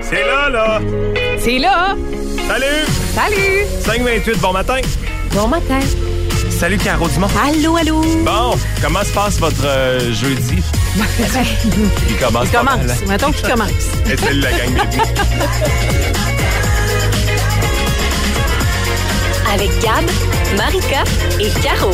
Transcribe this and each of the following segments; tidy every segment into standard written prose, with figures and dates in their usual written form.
C'est là! C'est là! Salut! Salut! 5h28, bon matin! Bon matin! Salut Caro Dumont! Allô! Bon, comment se passe votre jeudi? Il commence. Mettons qu'il commence. Et salut la gang, bienvenue. Avec Gab, Marika et Caro.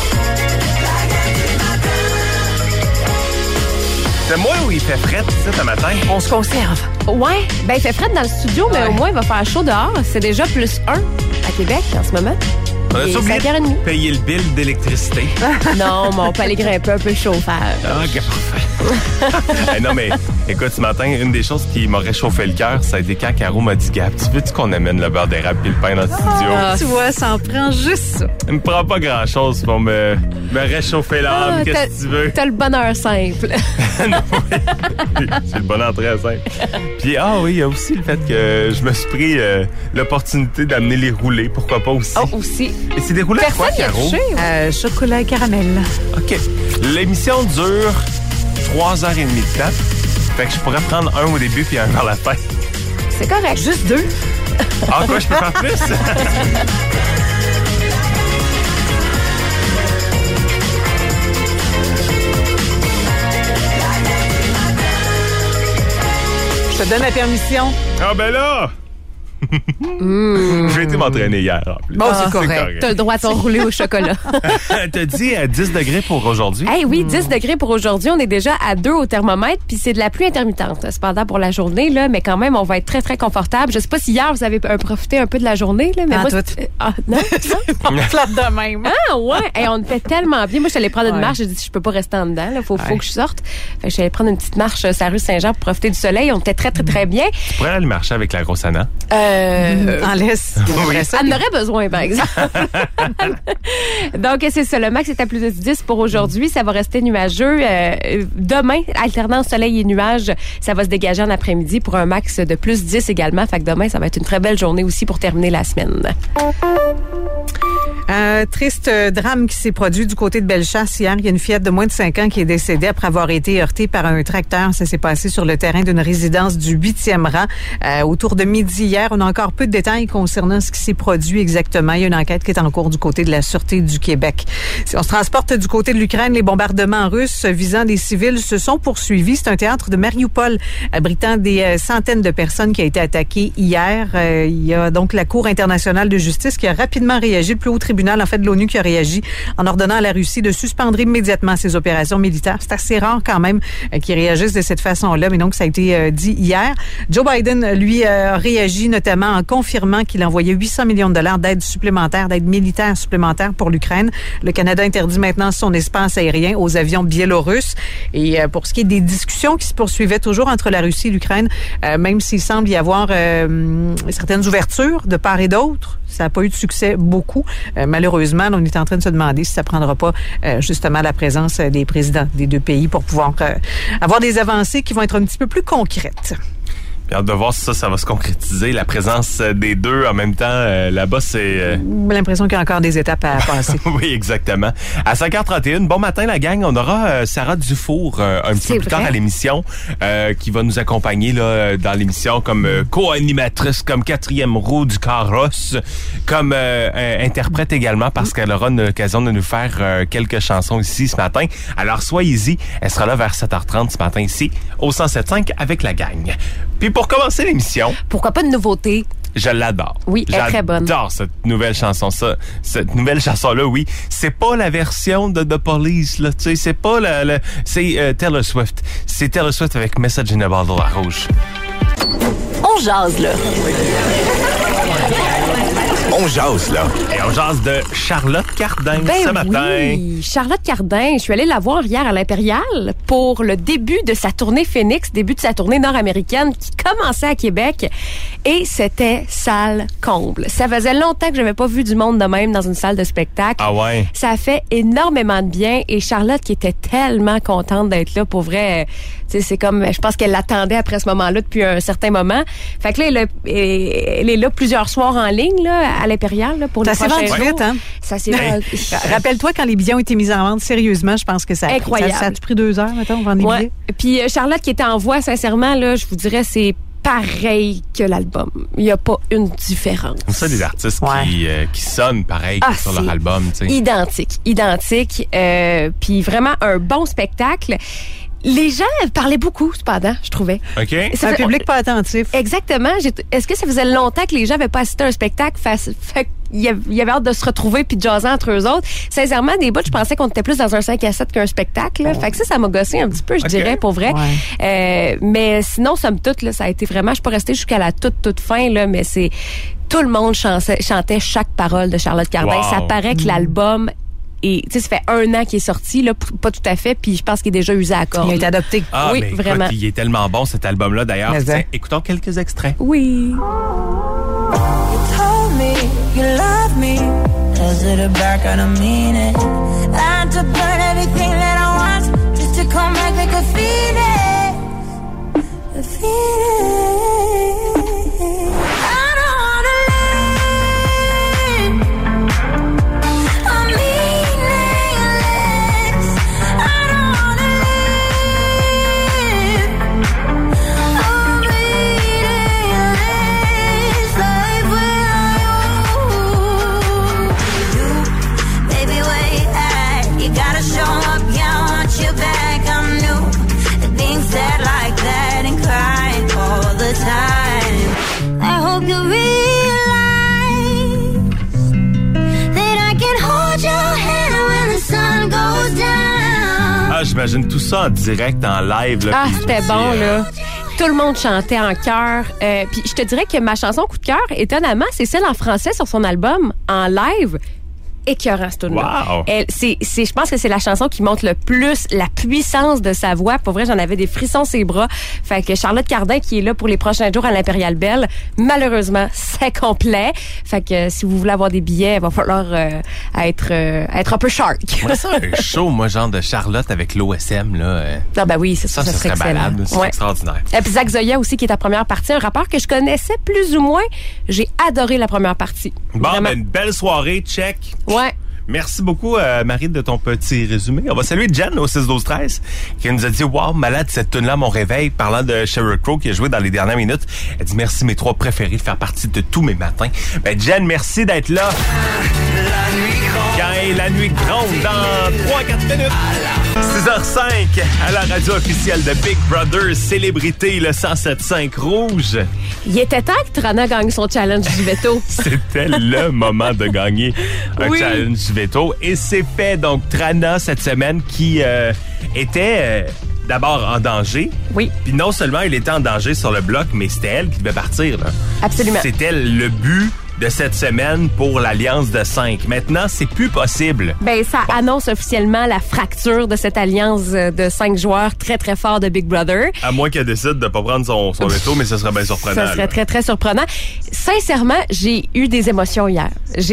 C'est moi où il fait fret, ce matin? On se conserve. Ouais, ben il fait frais dans le studio, mais au moins il va faire chaud dehors. C'est déjà +1 à Québec en ce moment. On a oublié de payer le bill d'électricité. Non, mais on peut aller grimper un peu le chauffage. Ah, OK, parfait. Hey, non, mais écoute, ce matin, une des choses qui m'a réchauffé le cœur, ça a été quand Caro m'a dit, Gab, tu veux-tu qu'on amène le beurre d'érable et le pain dans le studio? Tu vois, ça en prend juste ça. Il me prend pas grand-chose pour me réchauffer l'âme. Qu'est-ce que tu veux? T'as le bonheur simple. Non, oui. C'est le bonheur très simple. Puis, oui, il y a aussi le fait que je me suis pris l'opportunité d'amener les roulés. Pourquoi pas aussi? Oh, aussi. Et c'est des roulés à quoi, Caro? Chocolat et caramel. OK. L'émission dure 3h30 de temps. Fait que je pourrais prendre un au début puis un vers la fin. C'est correct. Juste 2. Ah, quoi, je peux faire plus? Je te donne la permission. Ah, ben là! J'ai été m'entraîner hier, en plus. Bon, c'est correct. T'as le droit de ton roulé au chocolat. T'as dit 10 degrés pour aujourd'hui? Oui, 10 degrés pour aujourd'hui. On est déjà à 2 au thermomètre, puis c'est de la pluie intermittente, cependant, pour la journée, là, mais quand même, on va être très, très confortable. Je sais pas si hier, vous avez profité un peu de la journée, là, mais moi... Non? On flatte de même. Ah, ouais! On fait tellement bien. Moi, je suis allée prendre une marche. J'ai dit, je peux pas rester en dedans, là. Faut que je sorte. Fait que je suis allée prendre une petite marche sur la rue Saint-Jean pour profiter du soleil. On était très, très, très bien. Tu pourrais aller marcher avec la grosse Anna? En laisse. Oui. Elle en aurait besoin, par exemple. Donc, c'est ça. Le max est à plus de 10 pour aujourd'hui. Ça va rester nuageux. Demain, alternance soleil et nuages, ça va se dégager en après-midi pour un max de plus 10 également. Fait que demain, ça va être une très belle journée aussi pour terminer la semaine. Un triste drame qui s'est produit du côté de Bellechasse hier. Il y a une fillette de moins de 5 ans qui est décédée après avoir été heurtée par un tracteur. Ça s'est passé sur le terrain d'une résidence du 8e rang. Autour de midi hier, on a encore peu de détails concernant ce qui s'est produit exactement. Il y a une enquête qui est en cours du côté de la Sûreté du Québec. Si on se transporte du côté de l'Ukraine, les bombardements russes visant des civils se sont poursuivis. C'est un théâtre de Mariupol abritant des centaines de personnes qui a été attaqué hier. Il y a donc la Cour internationale de justice qui a rapidement réagi, le plus haut tribunal en fait de l'ONU qui a réagi en ordonnant à la Russie de suspendre immédiatement ses opérations militaires. C'est assez rare quand même qu'ils réagissent de cette façon-là, mais donc ça a été dit hier. Joe Biden, lui, a réagi notamment en confirmant qu'il envoyait 800 millions de dollars d'aide supplémentaire, d'aide militaire supplémentaire pour l'Ukraine. Le Canada interdit maintenant son espace aérien aux avions biélorusses. Et pour ce qui est des discussions qui se poursuivaient toujours entre la Russie et l'Ukraine, même s'il semble y avoir certaines ouvertures de part et d'autre, ça n'a pas eu de succès beaucoup. Malheureusement, on est en train de se demander si ça prendra pas justement la présence des présidents des deux pays pour pouvoir avoir des avancées qui vont être un petit peu plus concrètes. J'ai hâte de voir si ça va se concrétiser, la présence des deux en même temps. Là-bas, c'est... J'ai l'impression qu'il y a encore des étapes à passer. Oui, exactement. À 5h31, bon matin la gang, on aura Sarah Dufour un petit peu plus tard à l'émission qui va nous accompagner là dans l'émission comme co-animatrice, comme quatrième roue du carrosse, comme interprète également parce qu'elle aura l'occasion de nous faire quelques chansons ici ce matin. Alors soyez-y, elle sera là vers 7h30 ce matin ici au 107.5 avec la gang. Puis pour commencer l'émission... Pourquoi pas de nouveauté? Je l'adore. Oui, elle est très bonne. J'adore cette nouvelle chanson. Cette nouvelle chanson-là, oui. C'est pas la version de The Police, là. Tu sais, c'est pas c'est Taylor Swift. C'est Taylor Swift avec Message in a Bottle à rouge. On jase, là. On jase, là. Et on jase de Charlotte Cardin ce matin. Oui, Charlotte Cardin. Je suis allée la voir hier à l'Impérial pour le début de sa tournée Phoenix, début de sa tournée nord-américaine qui commençait à Québec. Et c'était salle comble. Ça faisait longtemps que je n'avais pas vu du monde de même dans une salle de spectacle. Ah ouais? Ça a fait énormément de bien. Et Charlotte qui était tellement contente d'être là, pour vrai... C'est comme, je pense qu'elle l'attendait après ce moment-là depuis un certain moment. Fait que là, elle est là plusieurs soirs en ligne, là, à l'Impérial, là, pour les prochains jours. Ça s'est vendu vite, hein? Ça s'est vendu. Rappelle-toi, quand les billets ont été mis en vente, sérieusement, je pense que ça a pris 2 heures, mettons, vendre des billets. Puis Charlotte qui était en voix, sincèrement, là, je vous dirais, c'est pareil que l'album. Il n'y a pas une différence. C'est ça, des artistes qui sonnent pareil que sur leur album. Tu sais. Identique. Puis vraiment un bon spectacle. Les gens parlaient beaucoup, cependant, je trouvais. OK. C'est un public pas attentif. Exactement. Est-ce que ça faisait longtemps que les gens n'avaient pas assisté à un spectacle? Fait il y avait hâte de se retrouver puis de jaser entre eux autres. Sincèrement, des bouts, je pensais qu'on était plus dans un 5 à 7 qu'un spectacle. Là. Fait que ça m'a gossé un petit peu, je dirais, pour vrai. Ouais. Mais sinon, somme toute, là, ça a été vraiment... Je suis pas restée jusqu'à la toute fin, là, mais c'est... Tout le monde chantait chaque parole de Charlotte Cardin. Wow. Ça paraît que l'album... Et tu sais, ça fait 1 an qu'il est sorti, là, pas tout à fait, puis je pense qu'il est déjà usé à cordes. Il a été adopté. Ah, oui, mais vraiment. Écoute, il est tellement bon, cet album-là, d'ailleurs. Tiens, écoutons quelques extraits. Oui. You told me you love me. Cause of the back, I don't mean it. I had to burn everything that I want just to come back like a phoenix. A phoenix. J'imagine tout ça en direct, en live. Là, c'était bon, là. Tout le monde chantait en chœur. Puis je te dirais que ma chanson coup de cœur, étonnamment, c'est celle en français sur son album, en live. Écœurant, ce tune-là. Wow. Je pense que c'est la chanson qui montre le plus la puissance de sa voix. Pour vrai, j'en avais des frissons sur les bras. Fait que Charlotte Cardin, qui est là pour les prochains jours à l'Impérial Belle, malheureusement, c'est complet. Fait que si vous voulez avoir des billets, il va falloir être un peu shark. Moi, ça, un show, moi, genre de Charlotte avec l'OSM, là. Ah, ben oui, ça serait excellent. Balade, c'est extraordinaire. Et puis Zach Zoya aussi, qui est ta première partie, un rappeur que je connaissais plus ou moins. J'ai adoré la première partie. Bon, ben, une belle soirée, check. Ouais. Merci beaucoup, Marie, de ton petit résumé. On va saluer Jen au 6-12-13 qui nous a dit « Wow, malade, cette tune-là, mon réveil », parlant de Sheryl Crow qui a joué dans les dernières minutes. Elle dit « Merci, mes 3 préférés, de faire partie de tous mes matins ». Ben, Jen, merci d'être là. La nuit gronde dans 3-4 minutes. 6h05 à la radio officielle de Big Brother, célébrité, le 107.5 Rouge. Il était temps que Trana gagne son challenge du veto. C'était le moment de gagner un challenge du veto. Et c'est fait. Donc, Trana, cette semaine, qui était... d'abord en danger. Oui. Puis non seulement il était en danger sur le bloc, mais c'était elle qui devait partir. Là. Absolument. C'était le but de cette semaine pour l'Alliance de 5. Maintenant, c'est plus possible. Ben, ça annonce officiellement la fracture de cette alliance de 5 joueurs très, très forts de Big Brother. À moins qu'elle décide de pas prendre son veto, mais ce serait bien surprenant. Ça serait très, très surprenant. Sincèrement, j'ai eu des émotions hier.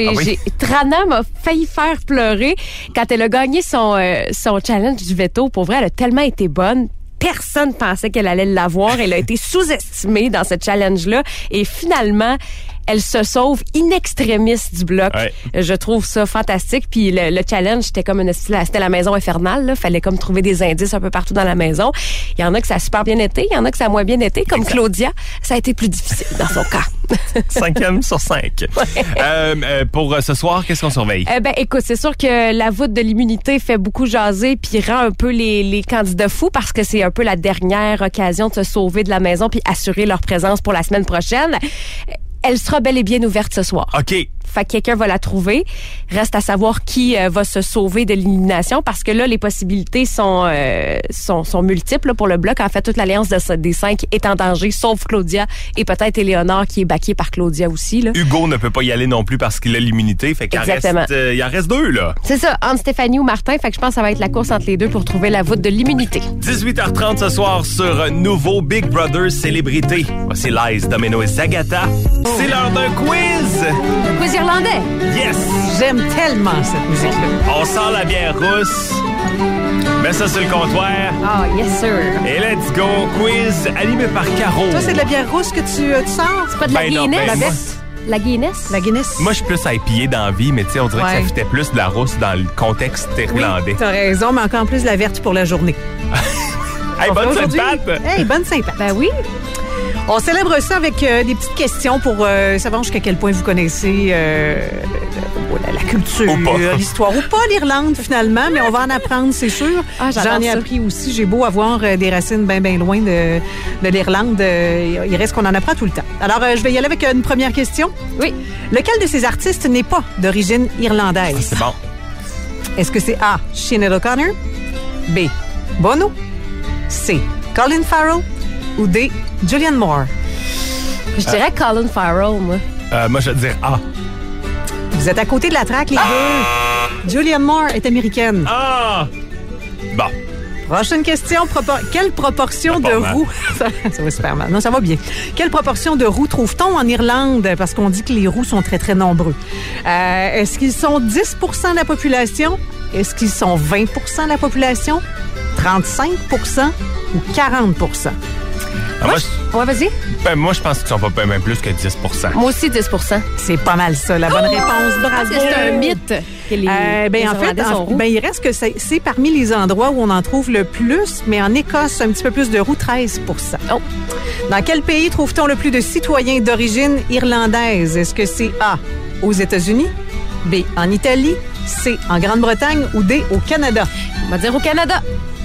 Trana m'a failli faire pleurer quand elle a gagné son challenge du veto. Pour vrai, elle a tellement été bonne. Personne pensait qu'elle allait l'avoir. Elle a été sous-estimée dans ce challenge-là. Et finalement, elle se sauve in extremis du bloc. Ouais. Je trouve ça fantastique. Puis le challenge, c'était comme c'était la maison infernale. Là. Fallait comme trouver des indices un peu partout dans la maison. Il y en a que ça a super bien été, il y en a que ça a moins bien été. Comme Claudia, ça a été plus difficile dans son cas. 5e sur 5. Ouais. Pour ce soir, qu'est-ce qu'on surveille? Ben, écoute, c'est sûr que la voûte de l'immunité fait beaucoup jaser puis rend un peu les candidats fous parce que c'est un peu la dernière occasion de se sauver de la maison puis assurer leur présence pour la semaine prochaine. Elle sera bel et bien ouverte ce soir. OK. Fait que quelqu'un va la trouver. Reste à savoir qui va se sauver de l'élimination parce que là, les possibilités sont multiples là, pour le bloc. En fait, toute l'alliance des 5 est en danger, sauf Claudia et peut-être Éléonore qui est backée par Claudia aussi. Là. Hugo ne peut pas y aller non plus parce qu'il a l'immunité. Fait qu'il il en reste 2, là. C'est ça, entre Stéphanie ou Martin. Fait que je pense que ça va être la course entre les deux pour trouver la voûte de l'immunité. 18h30 ce soir sur nouveau Big Brother Célébrité. Voici Lies, Domino et Zagata. C'est l'heure d'un quiz! Quiz irlandais! Yes! J'aime tellement cette musique-là. On sent la bière rousse. Mets ça sur le comptoir. Ah, yes, sir. Et let's go! Quiz animé par Caro. Toi, c'est de la bière rousse que tu sors? C'est pas de la Guinness? La Guinness? La Guinness. Moi, je suis plus IPA dans la vie, mais tu sais, on dirait que ça fitait plus de la rousse dans le contexte irlandais. Oui, t'as raison, mais encore plus la verte pour la journée. Hey, bonne Sainte-Pape! Hey, bonne Sainte-Pape! Ben oui. On célèbre ça avec des petites questions pour savoir jusqu'à quel point vous connaissez la culture, l'histoire ou pas l'Irlande finalement, mais on va en apprendre, c'est sûr. J'en ai appris aussi. J'ai beau avoir des racines bien loin de l'Irlande, il reste qu'on en apprend tout le temps. Alors, je vais y aller avec une première question. Oui. Lequel de ces artistes n'est pas d'origine irlandaise? C'est bon. Est-ce que c'est A, Sinead O'Connor, B, Bono, C, Colin Farrell ou D, Julianne Moore? Je dirais Colin Farrell, moi. Moi, je vais dire A. Vous êtes à côté de la traque, les deux. Julianne Moore est américaine. Ah! Bon. Prochaine question. Quelle proportion de roues... Ça va super mal. Non, ça va bien. Quelle proportion de roues trouve-t-on en Irlande? Parce qu'on dit que les roues sont très nombreux. Est-ce qu'ils sont 10 % de la population? Est-ce qu'ils sont 20 % de la population? 35 % ou 40 %? Ouais, vas-y. Moi, je pense qu'ils sont pas même plus que 10 %. Moi aussi, 10 %. C'est pas mal ça, la bonne réponse. Bravo. C'est un mythe que les Irlandais sont roux. Il reste que c'est parmi les endroits où on en trouve le plus, mais en Écosse, un petit peu plus de roues, 13 %. Oh. Dans quel pays trouve-t-on le plus de citoyens d'origine irlandaise? Est-ce que c'est A, aux États-Unis, B, en Italie, C, en Grande-Bretagne ou D, au Canada? On va dire au Canada.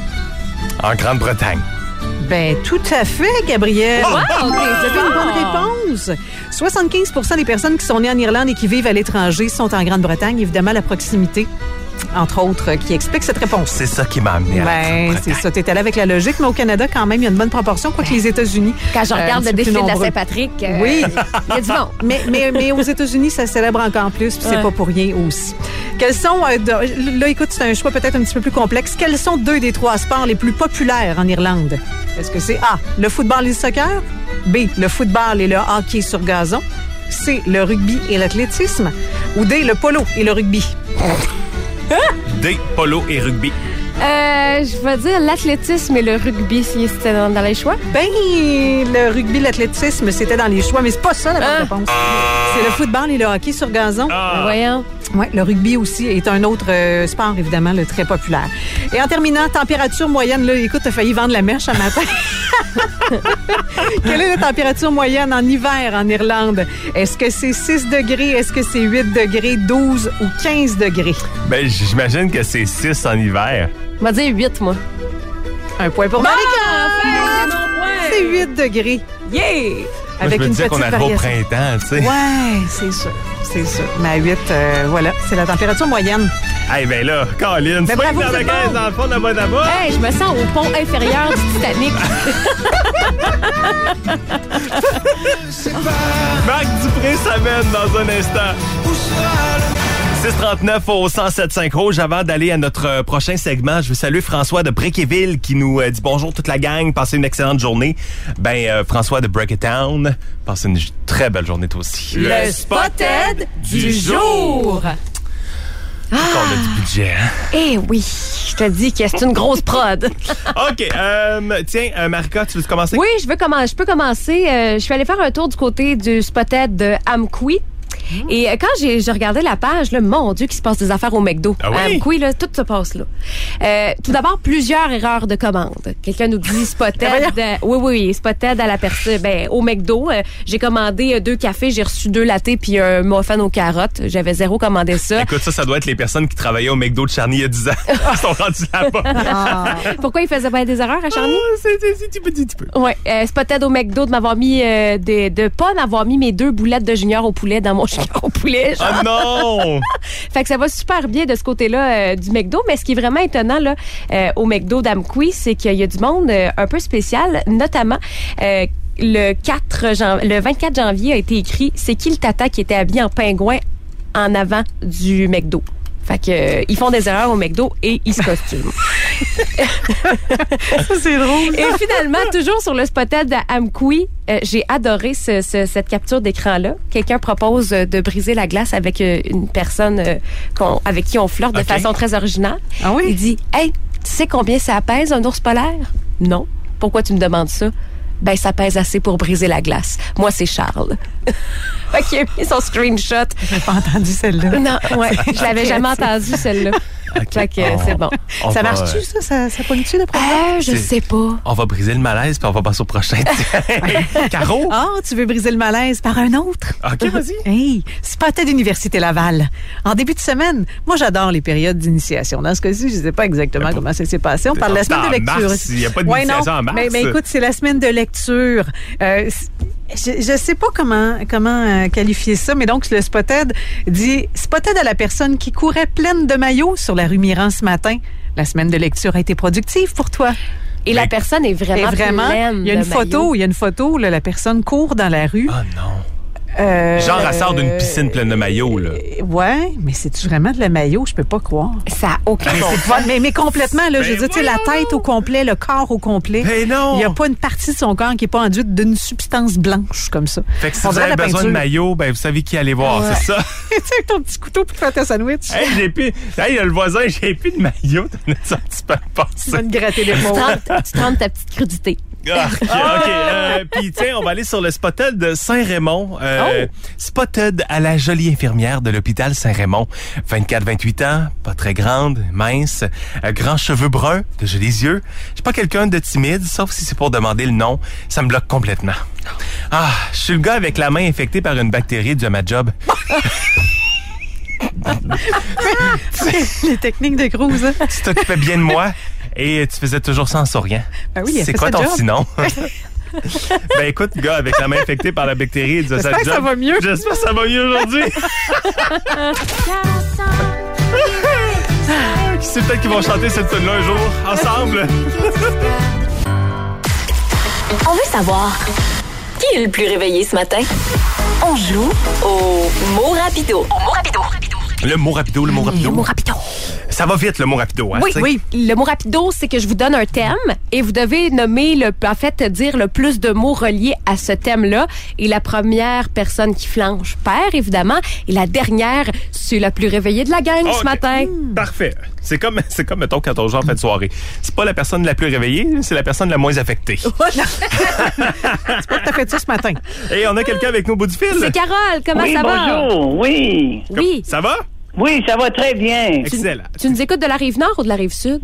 En Grande-Bretagne. Ben, tout à fait, Gabrielle. Wow, OK. Vous avez une bonne réponse. 75 % des personnes qui sont nées en Irlande et qui vivent à l'étranger sont en Grande-Bretagne. Évidemment, la proximité, entre autres, qui explique cette réponse. C'est ça qui m'a amené à la Grande-Bretagne. C'est ça. T'es allé avec la logique, mais au Canada, quand même, il y a une bonne proportion, quoique les États-Unis... Quand je regarde le défilé de la Saint-Patrick, oui. Il y a du monde. Mais aux États-Unis, ça célèbre encore plus, puis c'est pas pour rien aussi. Quels sont... là, écoute, c'est un choix peut-être un petit peu plus complexe. Quels sont 2 des 3 sports les plus populaires en Irlande? Est-ce que c'est A, le football et le soccer? B, le football et le hockey sur gazon? C, le rugby et l'athlétisme? Ou D, le polo et le rugby? D, polo et rugby. Je vais dire l'athlétisme et le rugby, si c'était dans les choix. Ben, le rugby et l'athlétisme, c'était dans les choix, mais c'est pas ça la bonne réponse. C'est le football et le hockey sur gazon. Voyons. Oui, le rugby aussi est un autre sport, évidemment, très populaire. Et en terminant, température moyenne, là, écoute, t'as failli vendre la mèche ce matin. Quelle est la température moyenne en hiver en Irlande? Est-ce que c'est 6 degrés? Est-ce que c'est 8 degrés, 12 ou 15 degrés? Ben, j'imagine que c'est 6 en hiver. On va dire 8, moi. Un point pour Marika! C'est 8 degrés. Yeah! Moi, avec je me une disais qu'on petite arrive au variation. printemps, tu sais. Ouais, c'est ça. C'est ça. Mais à 8, voilà, c'est la température moyenne. Eh ben là, Colin, Ben swing bravo, dans la c'est caisse bon. dans le fond de la bonne abat. Hey, je me sens au pont inférieur du Titanic. Marc Dupré s'amène dans un instant. 639 au 107.5 Rouge. Avant d'aller à notre prochain segment, je veux saluer François de Breakéville qui nous dit bonjour toute la gang, passez une excellente journée. François de Breaketown, passez une très belle journée toi aussi. Le Spotted du jour. On a du budget, hein? Eh oui, je te dis que c'est une grosse prod. OK, tiens, Marika, tu veux commencer? Oui, je peux commencer. Je suis allée faire un tour du côté du Spotted de Amqui. Et quand j'ai regardé la page, là, mon Dieu, qu'il se passe des affaires au McDo. Ah oui? À Amqui, là, tout se passe là. Tout d'abord, plusieurs erreurs de commande. Quelqu'un nous dit Spotted. Oui, Spotted à la personne. Au McDo, j'ai commandé 2 cafés, j'ai reçu 2 lattés puis un muffin aux carottes. J'avais 0 commandé ça. Écoute, ça doit être les personnes qui travaillaient au McDo de Charny il y a 10 ans. Ils sont rendus là-bas. Pourquoi ils faisaient pas des erreurs à Charny? C'est un petit peu. Ouais, Spotted au McDo de m'avoir mis de pas m'avoir mis mes 2 boulettes de junior au poulet dans mon junior au poulet. Genre. Oh non! Fait que ça va super bien de ce côté-là du McDo, mais ce qui est vraiment étonnant là au McDo d'Amqui, c'est qu'il y a du monde un peu spécial, notamment le 24 janvier a été écrit c'est qui le tata qui était habillé en pingouin en avant du McDo. Fait que ils font des erreurs au McDo et ils se costument. Ça, c'est drôle. Et finalement, toujours sur le Spotted à Amqui, j'ai adoré cette capture d'écran-là. Quelqu'un propose de briser la glace avec une personne avec qui on flirte de façon très originale. Ah oui? Il dit « Hey, tu sais combien ça pèse un ours polaire? » « Non. Pourquoi tu me demandes ça? » « Ben, ça pèse assez pour briser la glace. Moi, c'est Charles. » Fait qu'il a mis son screenshot. J'ai pas entendu celle-là. Non, ouais, je l'avais jamais entendu, celle-là. Fait que c'est bon. Ça marche-tu, ça? Ça pogne-tu, le problème? Je sais pas. On va briser le malaise puis on va passer au prochain. Caro? Ah, tu veux briser le malaise par un autre? OK, vas-y. Hey, Spotted Université Laval. En début de semaine, moi, j'adore les périodes d'initiation. Dans ce cas-ci, je ne sais pas exactement comment ça s'est passé. On parle de la semaine de lecture. Il n'y a pas d'initiation en mars. Mais écoute, c'est la semaine de lecture. Je sais pas comment qualifier ça, mais donc le Spotted dit « Spotted à la personne qui courait pleine de maillots sur la rue Miran ce matin. La semaine de lecture a été productive pour toi. » Et la personne est vraiment pleine il y a une de maillots. Il y a une photo, là, la personne court dans la rue. Oh non. Genre, elle sort d'une piscine pleine de maillots, là. Ouais, mais c'est-tu vraiment de la maillot? Je peux pas croire. Ça n'a aucun bon sens. Mais complètement, là, je veux dire, tu sais, la tête au complet, le corps au complet. Mais non! Il n'y a pas une partie de son corps qui n'est pas enduite d'une substance blanche comme ça. Fait que si vous avez besoin de maillot, ben vous savez qui aller voir, c'est ça? Tu sais, avec ton petit couteau pour faire ta sandwich. Hey, le voisin, j'ai plus de maillot. T'en as un petit peu passé. Tu vas te gratter les mots. Tu trempes ta petite crudité. OK. Puis, tiens, on va aller sur le Spotted de Saint-Raymond. Spotted à la jolie infirmière de l'hôpital Saint-Raymond. 24-28 ans, pas très grande, mince, grands cheveux bruns, de jolis yeux. Je suis pas quelqu'un de timide, sauf si c'est pour demander le nom. Ça me bloque complètement. Ah, je suis le gars avec la main infectée par une bactérie due à ma job. Les techniques de Cruz, hein? Tu t'occupais bien de moi et tu faisais toujours ça en souriant. Ben oui, c'est quoi ton petit nom? Ben écoute, gars, avec la main infectée par la bactérie, j'espère que ça va mieux. J'espère que ça va mieux aujourd'hui. Qui sait, peut-être qu'ils vont chanter cette tune-là un jour, ensemble. On veut savoir, qui est le plus réveillé ce matin? On joue au mot rapido. Le mot rapido. Le mot rapido. Ça va vite, le mot rapido. Hein, Oui. Le mot rapido, c'est que je vous donne un thème et vous devez nommer, dire le plus de mots reliés à ce thème-là. Et la première personne qui flanche perd, évidemment. Et la dernière, c'est la plus réveillée de la gang ce matin. Parfait. C'est comme, mettons, quand on joue en fin de soirée. C'est pas la personne la plus réveillée, c'est la personne la moins affectée. C'est pas que t'as fait ça ce matin. Et on a quelqu'un avec nous au bout du fil. C'est Carole. Comment ça va? Bonjour. Oui. Ça va? Oui, ça va très bien. Excellent. Tu nous écoutes de la Rive-Nord ou de la Rive-Sud?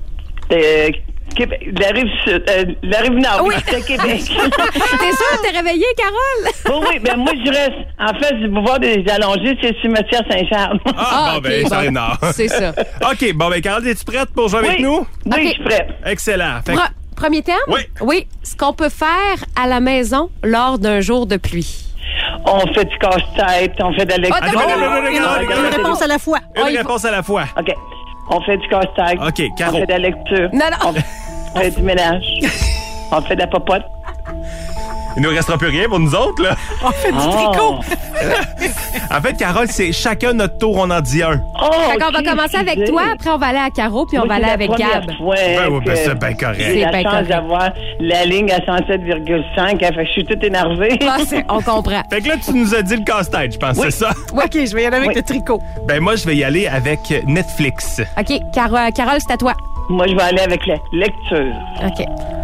La rive nord, oui. C'est Québec. T'es sûre? T'es réveillée, Carole? Oui, ben moi, je reste. En fait, du pouvoir des allongés, c'est le cimetière Saint-Charles. Okay, ça est nord. C'est ça. OK, ben, Carole, es-tu prête pour jouer avec nous? Oui, okay. Je suis prête. Excellent. Premier thème? Oui. Ce qu'on peut faire à la maison lors d'un jour de pluie. On fait du casse-tête, on fait de Une réponse à la fois. Une réponse à la fois. OK. On fait du casse-tête. OK, Caro. On fait de la lecture. Non. On fait du ménage. On fait de la popote. Il nous restera plus rien pour nous autres, là. On fait du tricot. En fait, Carole, c'est chacun notre tour, on en dit un. Fait qu'on va commencer avec toi, après on va aller à Caro, puis on va aller avec Gab. C'est bien correct. J'ai la chance d'avoir la ligne à 107,5, fait que je suis toute énervée. On comprend. Fait que là, tu nous as dit le casse-tête, je pense, c'est ça? Oui. OK, je vais y aller avec le tricot. Ben moi, je vais y aller avec Netflix. OK, Carole, c'est à toi. Moi, je vais aller avec la lecture. OK.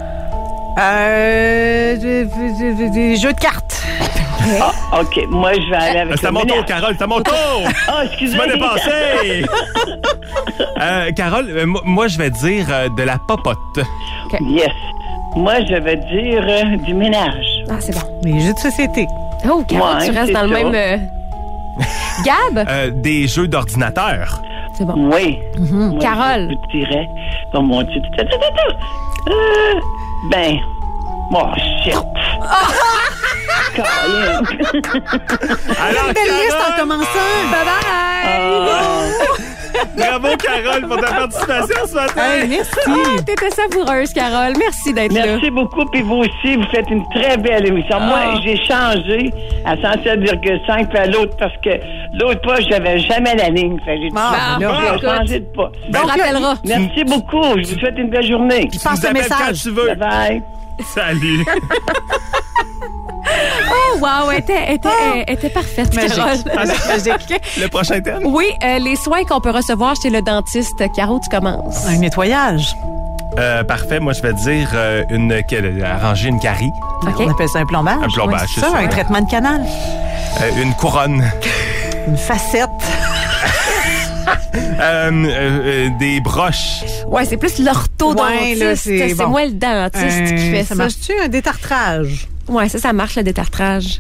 Des jeux de cartes. OK. Moi, je vais aller avec c'est à mon tour, Carole, c'est à mon tour! Excusez-moi. Tu m'as dépassé! Carole, moi, je vais dire de la popote. Okay. Yes. Moi, je vais dire du ménage. Ah, c'est bon. Les jeux de société. Oh, Carole, tu restes dans le même... Gab? Des jeux d'ordinateur. C'est bon. Oui. Moi, Carole. Je dirais... Oh, mon Dieu. Shit. Alors, belle liste en commençant. Bye-bye! Bravo, Carole, pour ta participation ce matin. Hey, merci. T'étais savoureuse, Carole. Merci d'être là. Merci beaucoup, puis vous aussi, vous faites une très belle émission. Moi, j'ai changé à 107,5 puis à l'autre, parce que l'autre fois, j'avais jamais la ligne. Fait j'ai changé de pas. On rappellera. Merci beaucoup. Je vous souhaite une belle journée. Je passe le message. Quand tu veux. Bye-bye. Salut. Oh, wow, elle était parfaite, Carole. Le prochain thème? Oui, les soins qu'on peut recevoir chez le dentiste. Caro, tu commences. Un nettoyage. Parfait. Moi, je vais dire arranger une carie. Okay. On appelle ça un plombage. Un plombage, oui, c'est ça. Un traitement de canal. Une couronne. Une facette. Des broches. Ouais, c'est plus l'orthodontiste. Ouais, là, c'est bon. moins le dentiste qui fait ça. Ça marche-tu, un détartrage? Ouais, ça marche, le détartrage.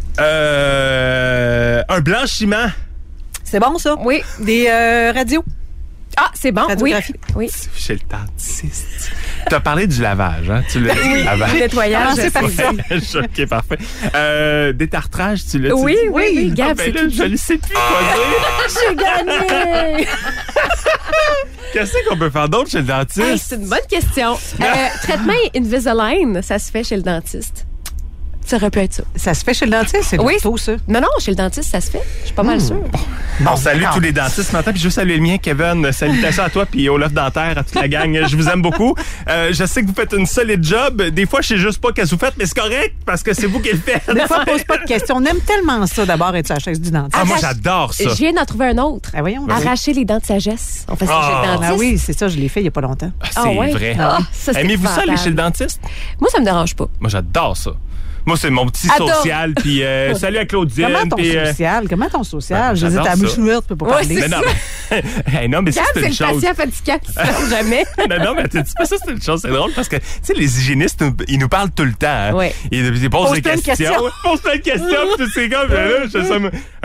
Un blanchiment. C'est bon, ça? Oui. Des radios? Ah, c'est bon, oui. Radiographie. Oui. Chez le dentiste. Tu as parlé du lavage, hein? Tu l'as dit, Oui, lavage. le nettoyage. c'est parfait. OK, parfait. Détartrage, tu l'as dit? Oui, Gab, Ah, ben c'est là, tout. je ne sais plus quoi dire. J'ai gagné! Qu'est-ce qu'on peut faire d'autre chez le dentiste? Hey, c'est une bonne question. Traitement Invisalign, ça se fait chez le dentiste. Ça aurait pu être ça. Ça se fait chez le dentiste? C'est Oui. tôt, ça. Non, chez le dentiste, ça se fait. Je suis pas mal sûre. Bon, salut tous les dentistes ce matin, puis je veux saluer le mien, Kevin. Salutations à toi, puis au Love Dentaire, à toute la gang. Je vous aime beaucoup. Je sais que vous faites une solide job. Des fois, je sais juste pas qu'est-ce que vous faites, mais c'est correct, parce que c'est vous qui le faites. Des fois, pose pas de questions. On aime tellement ça, d'abord, être sur la chaise du dentiste. Ah, moi, j'adore ça. Je viens d'en trouver un autre. Ah, voyons. Arracher les dents de sagesse. On fait ça chez le dentiste. Ah oui, c'est ça, je l'ai fait il y a pas longtemps. Ah, c'est Ah ouais? vrai. Ah, ça, c'est Aimez-vous ça, aller épouvantable. chez le dentiste? Moi, ça me dérange pas. Moi, j'adore ça. Moi, c'est mon petit Adore. social, puis salut à Claudine. Comment ton puis, social? Comment ton social? Ben, Je disais, j'adore ta bouche ça. ouverte, tu peux pas Ouais, parler. c'est Mais non, mais, hey, non, mais ça, Gab, c'est c'est une le chose. patient fatiguant qui se ferme jamais. Non, mais tu dis pas ça, c'est une chose. C'est drôle parce que, tu sais, les hygiénistes, ils nous parlent tout le temps. Hein? Ouais. Ils posent des Pose-toi une questions. question. Pose-toi une question, puis c'est comme, là, je sais,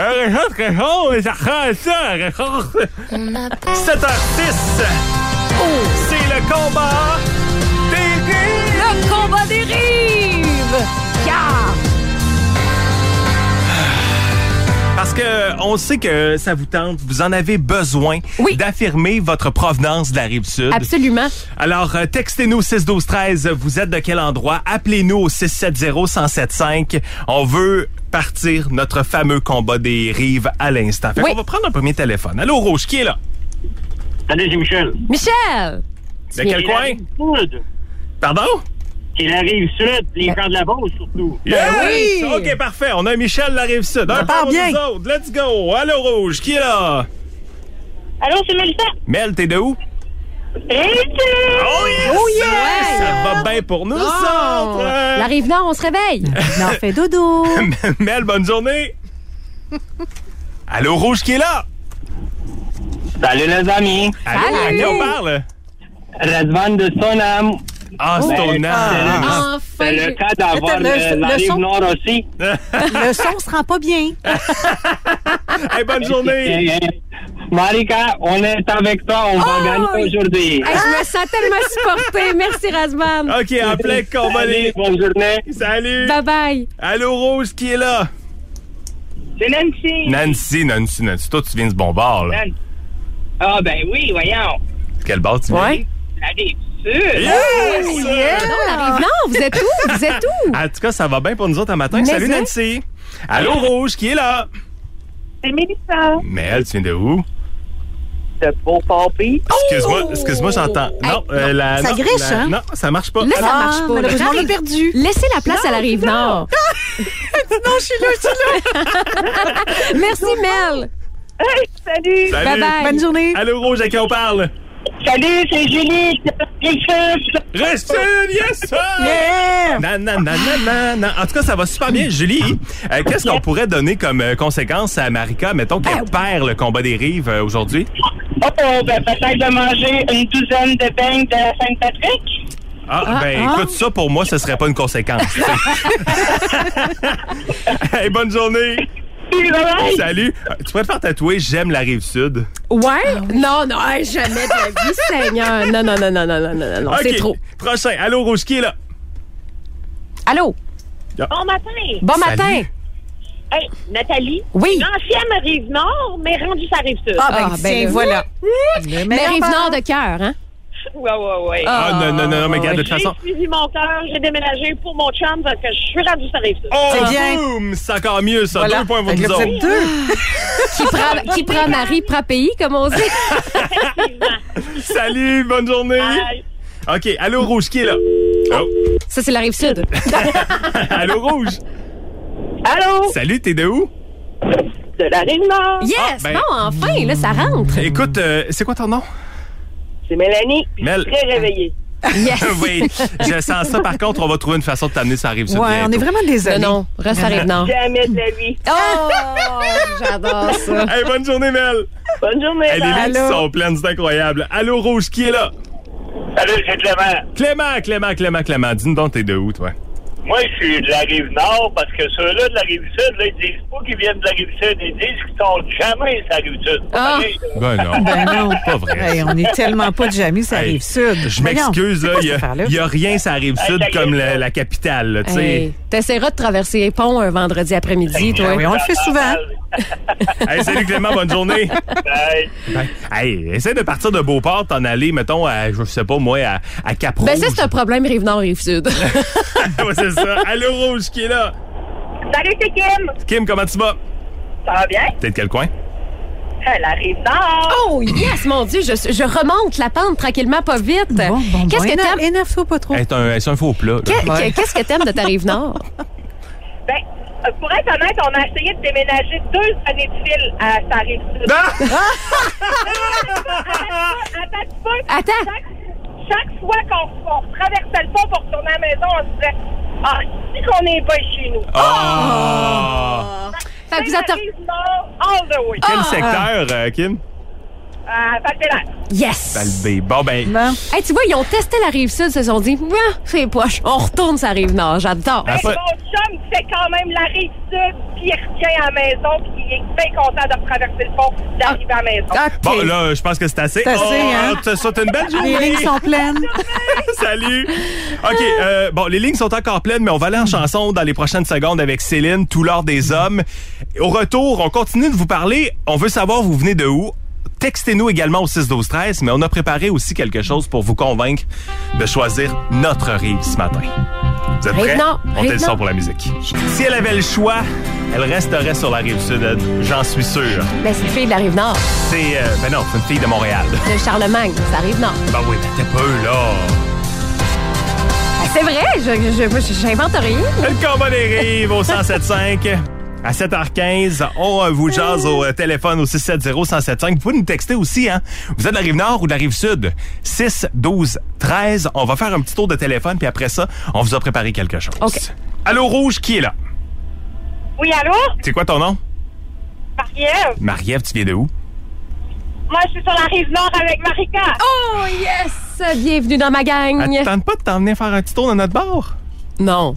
ça 7h06. C'est le combat des rives. Le combat des rives! Yeah! Parce que on sait que ça vous tente, vous en avez besoin Oui. d'affirmer votre provenance de la Rive-Sud. Absolument. Alors, textez-nous 612-13. Vous êtes de quel endroit? Appelez-nous au 670-1075. On veut partir notre fameux combat des rives à l'instant. Fait Oui. qu'on va prendre un premier téléphone. Allô, Rouge, qui est là? Salut, c'est Michel. Michel! De quel coin? Sud. Pardon? C'est la rive sud, les camps de la Beauce surtout. Yes! oui! OK, parfait. On a Michel de la Rive-Sud. Un part pour bien. nous autres. Let's go. Allô, Rouge, qui est là? Allô, c'est Mélissa. Mel, t'es de où? Oh yes! Oh yeah! Ça va bien pour nous, ça! Oh! La Rive-Nord, on se réveille. Non, fais dodo. Mel, bonne journée! Allô, Rouge, qui est là? Salut les amis. Allô, Salut! à qui on parle? Redvan de Stoneham. Ah, c'est ton âme. Enfin! C'est le cas d'avoir Attends, le la rive son. nord aussi. Le son se rend pas bien. Hey, bonne journée! Marika, on est avec toi, on va gagner aujourd'hui. Hey, je me sens tellement supportée. Merci, Razvan. OK, en plein combat Allez, des... bonne journée. Salut! Bye-bye. Allô, Rouge, qui est là? C'est Nancy. Nancy. Toi, tu viens du bon bar, là. Ah, ben oui, voyons. Quel bar tu viens? Ouais. La rive sud. Yes! Non, la Rive-Nord, vous êtes où? Vous êtes où? En tout cas, ça va bien pour nous autres un matin. Mais Salut, ça. Nancy! Allô, Rouge, qui est là? C'est Mélissa. Mais elle, tu viens de où? De Beauport-Pays. Excuse-moi, j'entends. Non, Ça griche, hein? Non, ça marche pas. Là, ça marche pas. Malheureusement, on a perdu. Laissez la place à la Rive-Nord. Non, je suis là. Merci, Mel. Hey, salut. Salut. Bye-bye. Bonne journée. Allô, Rouge, à qui on parle? Salut, c'est Julie. Reste yes, sir! Yeah! Non. En tout cas, ça va super bien. Julie, qu'est-ce qu'on pourrait donner comme conséquence à Marika, mettons qu'elle perd le combat des rives aujourd'hui? Oh, ben peut-être de manger une douzaine de beignes de Saint-Patrick. Écoute, ça, pour moi, ce serait pas une conséquence. Hey, bonne journée! Bye. Salut! Tu pourrais te faire tatouer « J'aime la Rive-Sud ». Ouais? Non, hey, jamais de la vie, Seigneur. Non, c'est OK. trop. Prochain. Allô, Rouge, qui est là? Allô? Bon matin. Bon Salut. matin. Hey, Nathalie. Oui. L'ancienne Rive-Nord, mais rendue sa Rive-Sud. Ah, ben, ben, voilà. Mais Rive-Nord de cœur, hein? Ouais. Non, mais regarde, de toute J'ai façon... suivi mon cœur, j'ai déménagé pour mon chum parce que je suis rendue sa Rive-Sud. Oh, C'est bien. boum! C'est encore mieux, ça. Voilà. 2 points pour Fait que nous là, vous autres. êtes deux. Qui prend Marie, prend pays, comme on dit. Salut, bonne journée! Bye. OK, allô, Rouge, qui est là? Oh. Ça, c'est la Rive-Sud. Allô, Rouge? Allô? Salut, t'es de où? De la Rive-Nord. Yes! ben- Bon, enfin, là, ça rentre. Écoute, c'est quoi ton nom? C'est Mélanie, puis je Mel. suis très réveillée. Yes! Oui, je sens ça. Par contre, on va trouver une façon de t'amener sur la Rive-Sud. Ouais, on est vraiment désolés. Non, reste à Rive-Nord. Jamais de la vie. Oh! J'adore ça. Hey, bonne journée, Mel! Bonne journée. Hey, les lignes sont pleines, c'est incroyable. Allô, Rouge, qui est là? Salut, c'est Clément. Clément. Dis-nous donc, t'es de où, toi? Moi, je suis de la Rive-Nord parce que ceux-là de la Rive-Sud, là, ils disent pas qu'ils viennent de la Rive-Sud. Ils disent qu'ils sont jamais sur la Rive-Sud. Ah. Ben non. Ben non. Pas vrai. Hey, on est tellement pas de jamais, ça Hey, arrive sud. Je m'excuse, là. Il y a rien, ça arrive sud Hey, comme la capitale, là, tu sais. Hey, t'essaieras de traverser les ponts un vendredi après-midi, toi. Oui, on le fait souvent. Hey, salut Clément, bonne journée. Bye. Hey, essaie de partir de Beauport, t'en aller, mettons, à, je sais pas moi, à Cap-Rouge. Ben, ça, c'est un problème Rive-Nord, Rive-Sud. Ouais, c'est ça. Allô, Rouge, qui est là? Salut, c'est Kim. Kim, comment tu vas? Ça va bien? T'es de quel coin? La Rive-Nord. Oh, yes, mon Dieu, je remonte la pente tranquillement, pas vite. Bon, Qu'est-ce que t'aimes? Énerve-toi pas trop. Hey, c'est un faux plat, là. Qu'est-ce que t'aimes de ta Rive-Nord? Ben, pour être honnête, on a essayé de déménager 2 années de fil à sa Rive-Sud. Attends. Chaque fois qu'on traversait le pont pour retourner à la maison, on se disait « Ah, si qu'on n'est pas chez nous. » Fait que vous la attendez. Rive-Nord, all the way. Quel secteur, Kim? Val-Bélair. Yes! Val-B. Bon, ben... Bon. Hey, tu vois, ils ont testé la Rive-Sud, se sont dit, ah, c'est poche, on retourne sur la Rive-Nord. J'adore. Ah, Hey, pas- mon chum fait quand même la Rive-Sud, puis il revient à la maison, puis il est bien content de traverser le pont, d'arriver à la maison. OK. Bon, là, je pense que c'est assez. C'est assez, hein? Tu souhaites une belle Les journée. lignes sont pleines. Salut. OK, bon, les lignes sont encore pleines, mais on va aller en chanson dans les prochaines secondes avec Céline, Tout l'or des hommes. Au retour, on continue de vous parler. On veut savoir vous venez de où. Textez-nous également au 6-12-13, mais on a préparé aussi quelque chose pour vous convaincre de choisir notre rive ce matin. Vous êtes prêts? Rive-Nord, Montez le Rive-Nord. son pour la musique. Si elle avait le choix, elle resterait sur la rive sud, j'en suis sûr. Ben, c'est une fille de la Rive-Nord. C'est, ben non, c'est une fille de Montréal. De Charlemagne, ça Rive-Nord. Ben oui, ben t'es peu, là. Ben, c'est vrai, j'invente rien. Le combat des rives au 107.5. À 7h15, on vous jase au téléphone au 670-1075. Vous pouvez nous texter aussi, hein? Vous êtes de la Rive-Nord ou de la Rive-Sud? 6-12-13. On va faire un petit tour de téléphone, puis après ça, on vous a préparé quelque chose. OK. Allô, Rouge, qui est là? Oui, allô? C'est quoi ton nom? Marie-Ève? Marie-Ève, tu viens de où? Moi, je suis sur la Rive-Nord avec Marika. Oh, yes! Bienvenue dans ma gang. Elle te tente pas de t'emmener faire un petit tour dans notre bar? Non.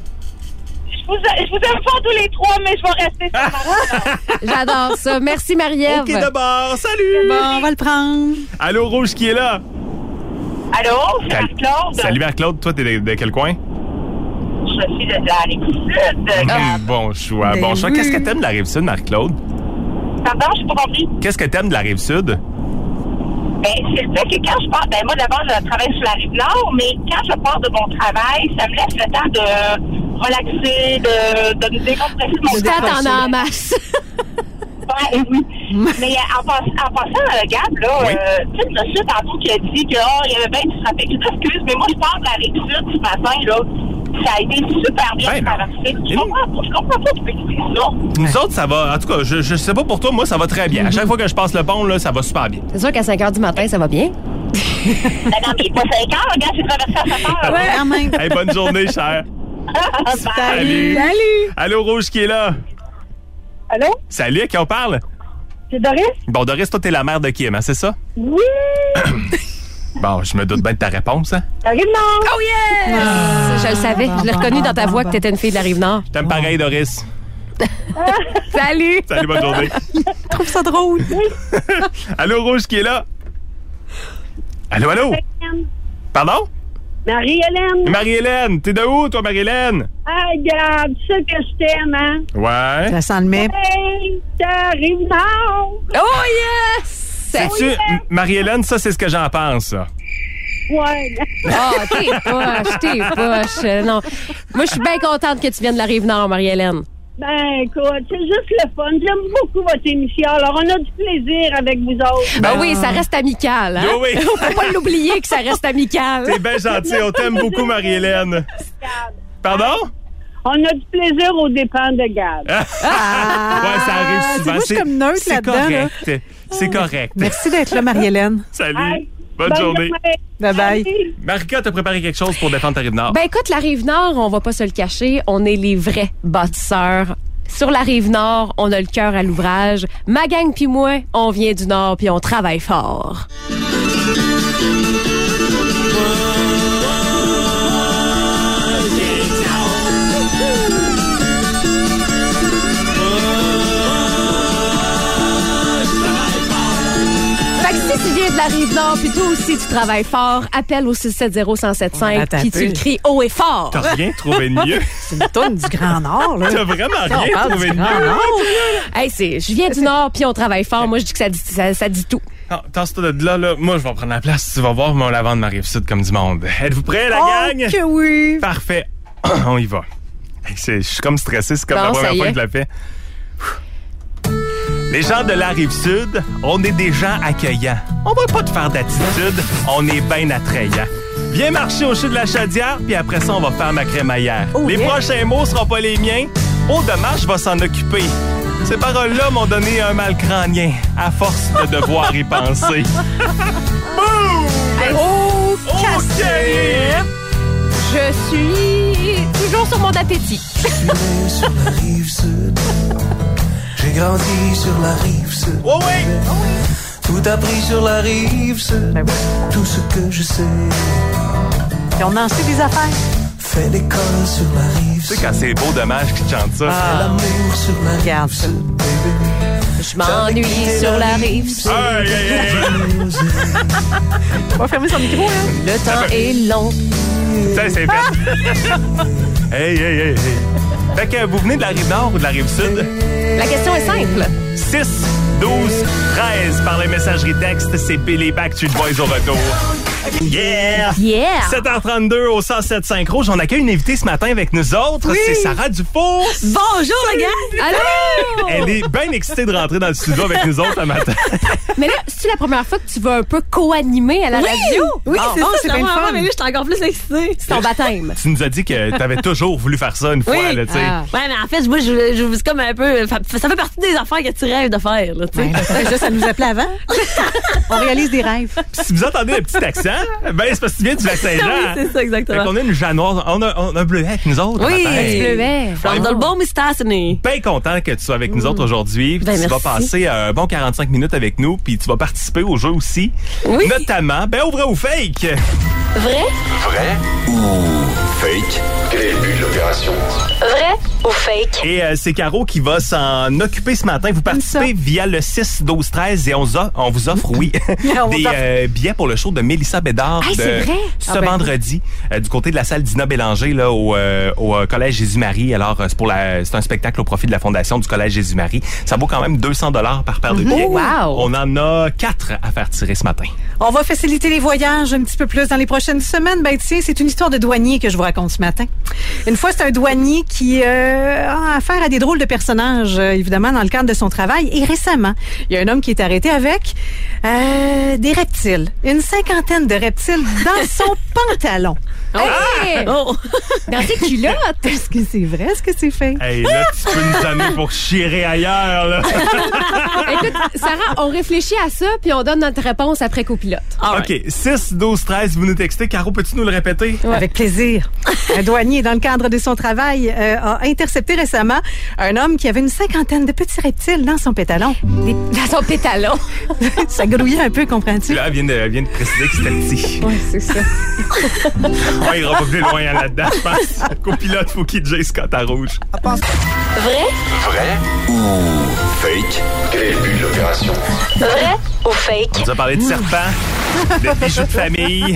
Je vous aime pas tous les trois, mais je vais rester sur ma Rive-Nord. J'adore ça. Merci, Marie-Ève. OK, de bord. Salut! Bon, on va le prendre. Allô, Rouge, qui est là? Allô? C'est Salut. Marc-Claude. Salut, Marc-Claude. Toi, t'es de quel coin? Je suis de la Rive-Sud. Bon choix, Ben bon choix. oui. Qu'est-ce que t'aimes de la Rive-Sud, Marc-Claude? Pardon, je n'ai pas compris. Qu'est-ce que t'aimes de la Rive-Sud? Ben, c'est vrai que quand je pars, ben moi d'abord je travaille sur la Rive-Nord, mais quand je pars de mon travail, ça me laisse le temps de relaxer, de me décompresser de mon Tu t'attends en masse. Ouais, oui. Mais en passant, Gab, là, Oui. tu sais, le monsieur tantôt qui a dit qu'il y avait bien du trafic. Je m'excuse, mais moi je pars de la Rive-Sud ce matin, là. Ça a été super bien Ben non. traversé. Je comprends pas tu peux expliquer ça. Nous autres, ça va. En tout cas, je sais pas pour toi, moi, ça va très bien. À chaque fois que je passe le pont, là, ça va super bien. C'est sûr qu'à 5 h du matin, ça va bien. Ben non, mais pas 5 heures, regarde, j'ai traversé à 7 heures. Ouais, quand même. Hey, bonne journée, cher. Salut. Salut. Allô, Rouge, qui est là? Allô? Salut, à qui on parle? C'est Doris? Bon, Doris, toi, t'es la mère de Kim, hein, c'est ça? Oui! Bon, je me doute bien de ta réponse, hein? La Rive-Nord! Oh yes! Je le savais. Je l'ai reconnu dans ta voix que t'étais une fille de la Rive-Nord. Je t'aime pareil, Doris. Salut! Salut, bonne journée. Je trouve ça drôle. Allô, Rouge, qui est là? Allô, allô? Pardon? Marie-Hélène! Marie-Hélène, t'es de où, toi, Marie-Hélène? Ah, regarde, tu sais que je t'aime, hein? Ouais. Ça sent le mets. Hey, ça Rive-Nord! Oh yes! Sais-tu, Marie-Hélène, ça, c'est ce que j'en pense, ça. Ouais. Oh, t'es poche. Non. Moi, je suis bien contente que tu viennes de la Rive-Nord, Marie-Hélène. Ben, écoute, c'est juste le fun. J'aime beaucoup votre émission. Alors, on a du plaisir avec vous autres. Ben oui, ça reste amical. Hein? Oui, oui. Faut pas l'oublier que ça reste amical. T'es bien gentil, on t'aime beaucoup, Marie-Hélène. Pardon? On a du plaisir aux dépens de Gab. Ouais, ça arrive souvent. moi, je suis comme neutre c'est là-dedans, là. correct. C'est correct. Merci d'être là, Marie-Hélène. Salut. Hey, Bonne journée. Bye-bye. Marika, t'as préparé quelque chose pour défendre ta Rive-Nord? Ben écoute, la Rive-Nord, on va pas se le cacher, on est les vrais bâtisseurs. Sur la Rive-Nord, on a le cœur à l'ouvrage. Ma gang puis moi, on vient du Nord puis on travaille fort. Si tu viens de la Rive-Nord, puis toi aussi tu travailles fort, appelle au 670-1075, puis tu le cries haut et fort. T'as rien trouvé de mieux? C'est une toune du Grand Nord, là. T'as vraiment rien trouvé de mieux? Hey, je viens du Nord, puis on travaille fort. Moi, je dis que ça dit tout. Tasse-toi de là. Moi, je vais prendre la place. Tu vas voir mon lavant de ma Rive-Sud comme du monde. Êtes-vous prêts, la gang? Que oui! Parfait. On y va. Je suis comme stressé. C'est comme la première fois que je la fais. Les gens de la Rive-Sud, on est des gens accueillants. On va pas te faire d'attitude, on est bien attrayants. Viens marcher au chute de la Chaudière, puis après ça, on va faire ma crémaillère. Les prochains mots seront pas les miens. Dommage, je vais s'en occuper. Ces paroles-là m'ont donné un mal crânien, à force de devoir y penser. Boum! Oh, cassé! Je suis toujours sur mon appétit. Je suis né sur la Rive-Sud. J'ai grandi sur la Rive-Sud. Oh oui! Tout appris sur la Rive-Sud. Tout ce que je sais. Et on en sait des affaires. Fait l'école sur la Rive-Sud. Tu sais, quand c'est beau dommage qu'ils chantent ça. Fait l'amour sur la Rive-Sud, baby. Je m'ennuie sur la Rive-Sud. On va fermer son micro, hein? Le temps est long. Ça, c'est fait. Hey. Fait que vous venez de la Rive-Nord ou de la Rive-Sud? La question est simple. 6, 12, 13 par les messageries texte, c'est Billy Backstreet Boys au retour. Yeah! 7h32 au 107.5 Rouge. On accueille une invitée ce matin avec nous autres. Oui. C'est Sarah Dufour. Bonjour, la gang! Allô! Elle est bien excitée de rentrer dans le studio avec nous autres ce matin. Mais là, c'est-tu la première fois que tu vas un peu co-animer à la radio? Oui, c'est ça, c'est bien le fun. Mais là, je suis encore plus excitée. C'est ton baptême. Tu nous as dit que tu avais toujours voulu faire ça une fois, là, tu sais. Ouais, mais en fait, moi, je c'est comme un peu... Ça fait partie des affaires que tu rêves de faire, là, tu sais. Déjà, ça nous appelait avant. On réalise des rêves. Si vous entendez le petit accent, ben c'est parce que tu viens du Lac-Saint-Jean. Oui, c'est ça, exactement. On a une Jeannoise, on a un bleuet avec nous autres. Oui, un petit bleuet. On a le bon moustache. Bien content que tu sois avec nous autres aujourd'hui. Tu vas passer un bon 45 minutes avec nous, puis tu vas participer au jeu aussi. Oui. Notamment, au vrai ou fake? Vrai? Vrai ou fake? Quel est le but de l'opération? Vrai ou fake? Et c'est Caro qui va s'en occuper ce matin. Vous participez via le 6-12-13 et on vous offre, des billets pour le show de Mélissa Bédard ce vendredi du côté de la salle Dina Bélanger là, au Collège Jésus-Marie. Alors, c'est un spectacle au profit de la Fondation du Collège Jésus-Marie. Ça vaut quand même 200 $ par paire de billets. Wow. On en a 4 à faire tirer ce matin. On va faciliter les voyages un petit peu plus dans les prochaines semaines. Ben, tiens, c'est une histoire de douanier que je vous raconte ce matin. Une fois, c'est un douanier qui a affaire à des drôles de personnages, évidemment, dans le cadre de son travail. Et récemment, il y a un homme qui est arrêté avec des reptiles. Une 50aine de reptiles dans son pantalon. Hey! Oh! Dans ses culottes! Est-ce que c'est vrai? Est-ce que c'est fait? Hey, là, tu peux nous amener pour chirer ailleurs, là. Écoute, Sarah, on réfléchit à ça, puis on donne notre réponse après copilote. OK. 6, 12, 13, vous nous textez. Caro, peux-tu nous le répéter? Ouais. Avec plaisir. Un douanier, dans le cadre de son travail, a intercepté récemment un homme qui avait une 50aine de petits reptiles dans son pétalon. Dans son pétalon? Ça grouillait un peu, comprends-tu? Là, elle vient de préciser que c'était petit. Oui, c'est ça. On ira pas plus loin là-dedans, je pense. Copilote, faut qu'il J. Scott à rouge. Vrai? Vrai ou fake? Quel est le but de l'opération? Vrai ou fake? On nous a parlé de serpents, de bijoux de famille.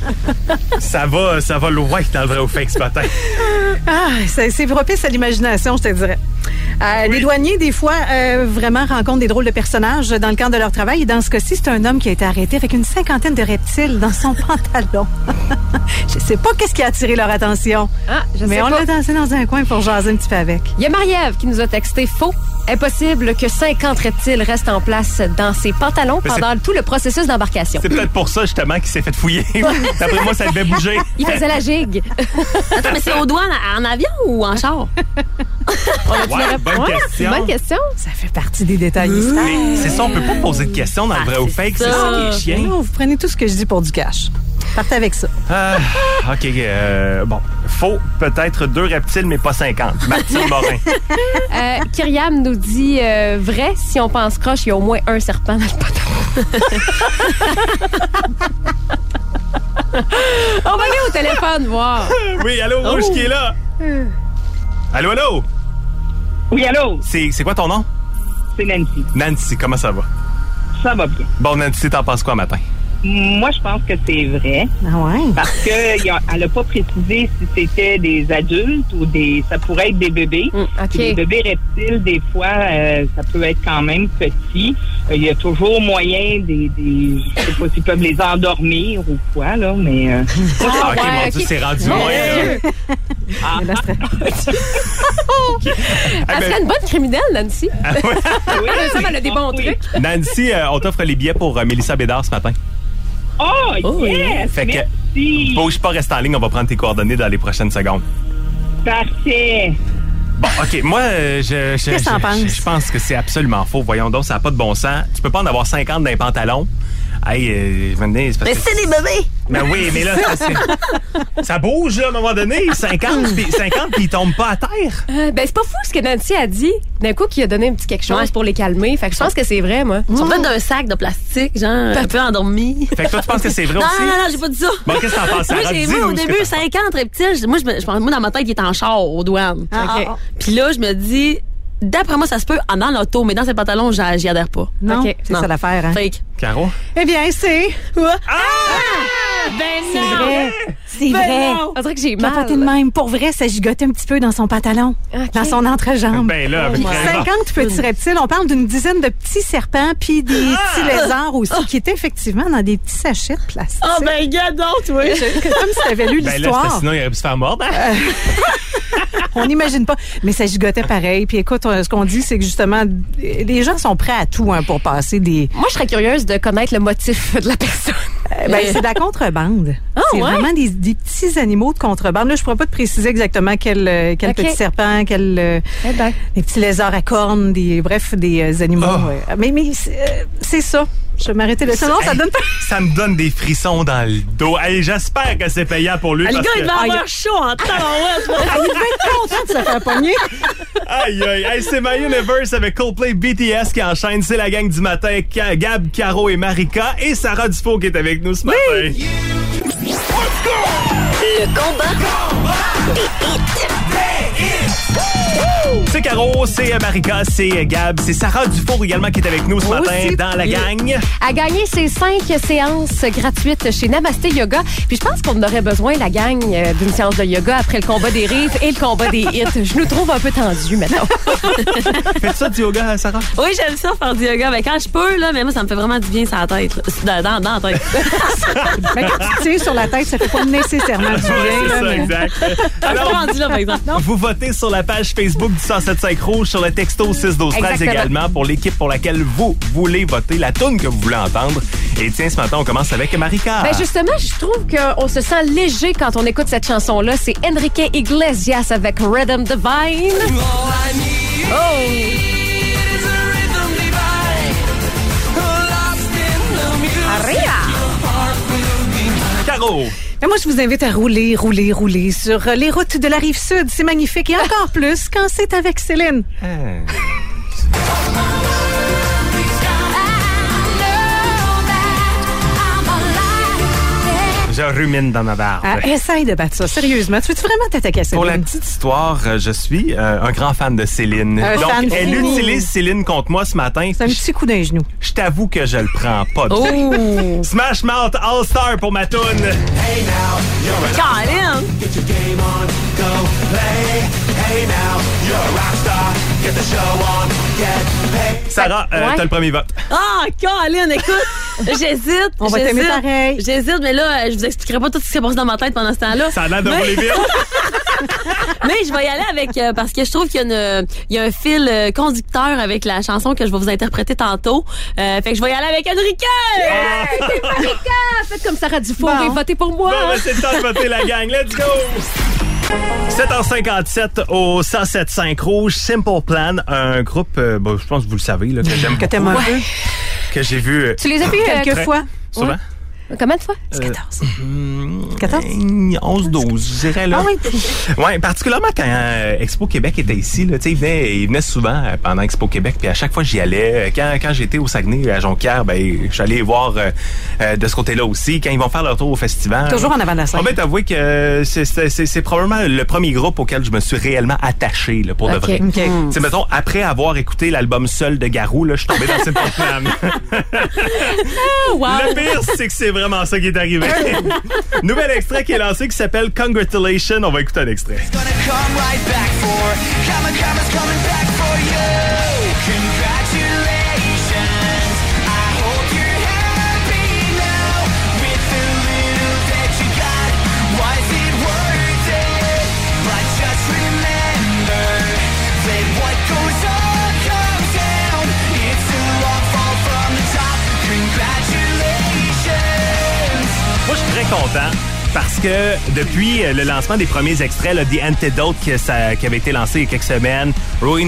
Ça va loin dans le vrai ou fake ce matin. C'est propice à l'imagination, je te dirais. Les douaniers, des fois, vraiment rencontrent des drôles de personnages dans le cadre de leur travail. Et dans ce cas-ci, c'est un homme qui a été arrêté avec une 50aine de reptiles dans son pantalon. Je sais pas qu'est-ce qui a attiré leur attention. Mais on l'a dansé dans un coin pour jaser un petit peu avec. Il y a Marie-Ève qui nous a texté faux. Impossible que 50 reptiles restent en place dans ses pantalons pendant tout le processus d'embarcation. C'est peut-être pour ça, justement, qu'il s'est fait fouiller. D'après moi, ça devait bouger. Il faisait la gigue. Attends, mais c'est au doigt en avion ou en char? Ouais, bonne question. Bonne question. Ça fait partie des détails mystères. Mais c'est ça, on peut pas poser de questions dans le vrai ou fake. C'est ça qui est chiant. Non, vous prenez tout ce que je dis pour du cash. Partez avec ça. OK. Bon. Faut peut-être 2 reptiles, mais pas 50. Mathilde Morin. Kyriam nous dit vrai, si on pense croche, il y a au moins un serpent dans le pantalon. On va aller au téléphone voir. Oui, allô, Rouge qui est là. Allô, allô? Oui, allô? C'est quoi ton nom? C'est Nancy. Nancy, comment ça va? Ça va bien. Bon, Nancy, t'en penses quoi matin? Moi, je pense que c'est vrai. Ah ouais? Parce qu'elle n'a pas précisé si c'était des adultes ou ça pourrait être des bébés. OK. Les bébés reptiles, des fois, ça peut être quand même petit. Il y a toujours moyen je sais pas s'ils peuvent les endormir ou quoi, là, mais... OK, mon Dieu, c'est rendu loin, là. Elle serait une bonne criminelle, Nancy. Oui, ça, elle a des bons trucs. Nancy, on t'offre les billets pour Mélissa Bédard ce matin. Oh, yes! Fait que, merci! bouge pas, reste en ligne, on va prendre tes coordonnées dans les prochaines secondes. Parfait! Bon, OK, moi, Qu'est-ce que t'en penses? je pense que c'est absolument faux. Voyons donc, ça n'a pas de bon sens. Tu peux pas en avoir 50 dans les pantalons. Hey, c'est parce Mais que c'est des bébés! Ben oui, mais là, ça bouge, là, à un moment donné. 50, puis ils tombent pas à terre. C'est pas fou ce que Nancy a dit. D'un coup, qui a donné un petit quelque chose pour les calmer. Fait que je pense que c'est vrai, moi. Ils sont faits d'un sac de plastique, genre, un peu endormi. Fait que toi, tu penses que c'est vrai aussi? Non, j'ai pas dit ça. Bon, qu'est-ce que t'en penses, Sarah? Moi, j'ai vu au début 50 reptiles. Moi, dans ma tête, il est en char aux douanes. Puis là, je me dis... D'après moi, ça se peut dans l'auto, mais dans ses pantalons, j'y adhère pas. Non, c'est ça l'affaire. Hein? Fake. Caro? Eh bien, c'est... Ben c'est vrai. C'est Ben vrai. non. On dirait que j'ai mal. Capoté de même. Pour vrai, ça gigotait un petit peu dans son pantalon, dans son entrejambe. Ben là, avec 50 petits reptiles. On parle d'une dizaine de petits serpents puis des petits lézards aussi, qui étaient effectivement dans des petits sachets de plastique. Oh, ben, gars, donc, oui. Comme si t'avais lu Ben là, l'histoire. sinon, il aurait pu se faire mordre. On n'imagine pas. Mais ça gigotait pareil. Puis écoute, ce qu'on dit, c'est que justement, les gens sont prêts à tout pour passer des... Moi, je serais curieuse de connaître le motif de la personne. C'est de la contrebande. C'est vraiment des petits animaux de contrebande. Là, je ne pourrais pas te préciser exactement quel petit serpent, des petits lézards à cornes, des animaux. Mais c'est ça. Je vais m'arrêter là. Sinon, ça donne pas... Ça me donne des frissons dans le dos. Hey, j'espère que c'est payant pour lui. Le gars, il va avoir chaud en tabarouette. Il devait être content de se faire pogner. Aïe, aïe. Hey, c'est My Universe avec Coldplay BTS qui enchaîne. C'est la gang du matin. Gab, Caro et Marika. Et Sarah Dufault qui est avec nous ce matin. Le combat des hits. C'est Caro, c'est Marika, c'est Gab, c'est Sarah Dufour également qui est avec nous ce matin dans la gang. À gagner ses 5 séances gratuites chez Namasté Yoga. Puis je pense qu'on aurait besoin, la gang, d'une séance de yoga après le combat des rives et le combat des hits. Je nous trouve un peu tendus maintenant. Fais-tu ça du yoga, Sarah? Oui, j'aime ça faire du yoga. Mais quand je peux, là, mais moi, ça me fait vraiment du bien sur la tête. Dans la tête. Mais quand tu tires sur la tête, ça fait pas nécessairement du bien. C'est ça, exact. Alors, rendu là, par exemple. Vous votez sur la page Facebook du 107.5 Rouge, sur le texto 612-13 également pour l'équipe pour laquelle vous voulez voter, la toune que vous voulez entendre. Et tiens, ce matin, on commence avec Marika. Ben justement, je trouve qu'on se sent léger quand on écoute cette chanson-là. C'est Enrique Iglesias avec Rhythm Divine. Arriba! Caro. Mais moi, je vous invite à rouler sur les routes de la Rive-Sud. C'est magnifique. Et encore plus quand c'est avec Céline. Je rumine dans ma barbe. Essaye de battre ça. Sérieusement, tu veux-tu vraiment t'attaquer à Céline? Pour la petite histoire, je suis un grand fan de Céline. Donc, elle utilise Céline contre moi ce matin. C'est un petit coup d'un genou. Je t'avoue que je le prends pas de fait. Smash Mouth All-Star pour ma toune. Hey now, you're a Colin! Get your game on, go play. Hey now, you're a rock star. Get the show on, get paid. Sarah, t'as le premier vote. Ah, Colin, écoute, j'hésite. On va t'aimer pareil. J'hésite, mais là, je vous expliquerai pas tout ce qui s'est passé dans ma tête pendant ce temps-là. Ça a l'air de rouler vite. Mais je vais y aller avec, parce que je trouve qu'il y a un fil conducteur avec la chanson que je vais vous interpréter tantôt. Fait que je vais y aller avec Enrique! C'est Marika! Faites comme Sarah Dufour et votez pour moi! Bon, c'est le temps de voter la gang. Let's go! 7h57 au 107.5 Rouge, Simple Plan, un groupe, je pense que vous le savez, là, que j'aime beaucoup. Que t'aimes un peu. Que j'ai vu... Tu les as vus quelques fois? Souvent? Combien de fois? 14. 14? 11, 12, je dirais, là. Ah oui? Ouais, particulièrement quand Expo Québec était ici, là, tu sais, il venait souvent pendant Expo Québec, puis à chaque fois j'y allais. Quand j'étais au Saguenay, à Jonquière, je suis allé voir de ce côté-là aussi. Quand ils vont faire leur tour au festival. Toujours en avant de la scène. On va t'avouer que c'est probablement le premier groupe auquel je me suis réellement attaché, là, pour de vrai. Okay. Tu sais, mettons, après avoir écouté l'album seul de Garou, là, je suis tombé dans Simple Plan. Wow. Le pire, c'est que c'est vraiment ça qui est arrivé. Nouvel extrait qui est lancé qui s'appelle Congratulations. On va écouter un extrait. Moi, je suis très content parce que depuis le lancement des premiers extraits, là, The Antidote qui avait été lancé il y a quelques semaines, Ruin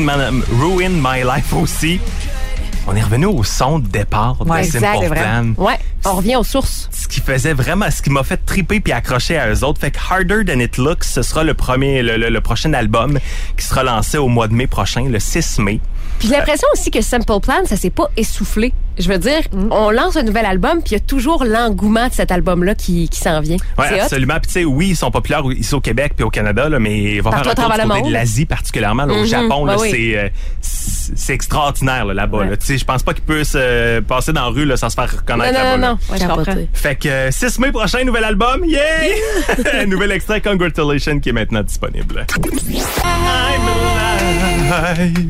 My Life aussi, on est revenu au son de départ de Simple Plan. Ouais, on revient aux sources. Ce qui m'a fait triper puis accrocher à eux autres. Fait que Harder Than It Looks, ce sera le prochain album qui sera lancé au mois de mai prochain, le 6 mai. Puis j'ai l'impression aussi que Simple Plan, ça s'est pas essoufflé. Je veux dire, on lance un nouvel album, puis il y a toujours l'engouement de cet album-là qui s'en vient. Oui, absolument. Puis tu sais, oui, ils sont populaires ici au Québec puis au Canada, là, mais ils vont faire un tour du côté de l'Asie particulièrement. Là, au Japon, là, c'est extraordinaire là-bas. Là. Tu sais, je pense pas qu'ils puissent passer dans la rue là, sans se faire reconnaître là-bas. Non. Ouais, je comprends. Fait que 6 mai prochain, nouvel album. Yeah! Nouvel extrait Congratulations qui est maintenant disponible. I'm alive.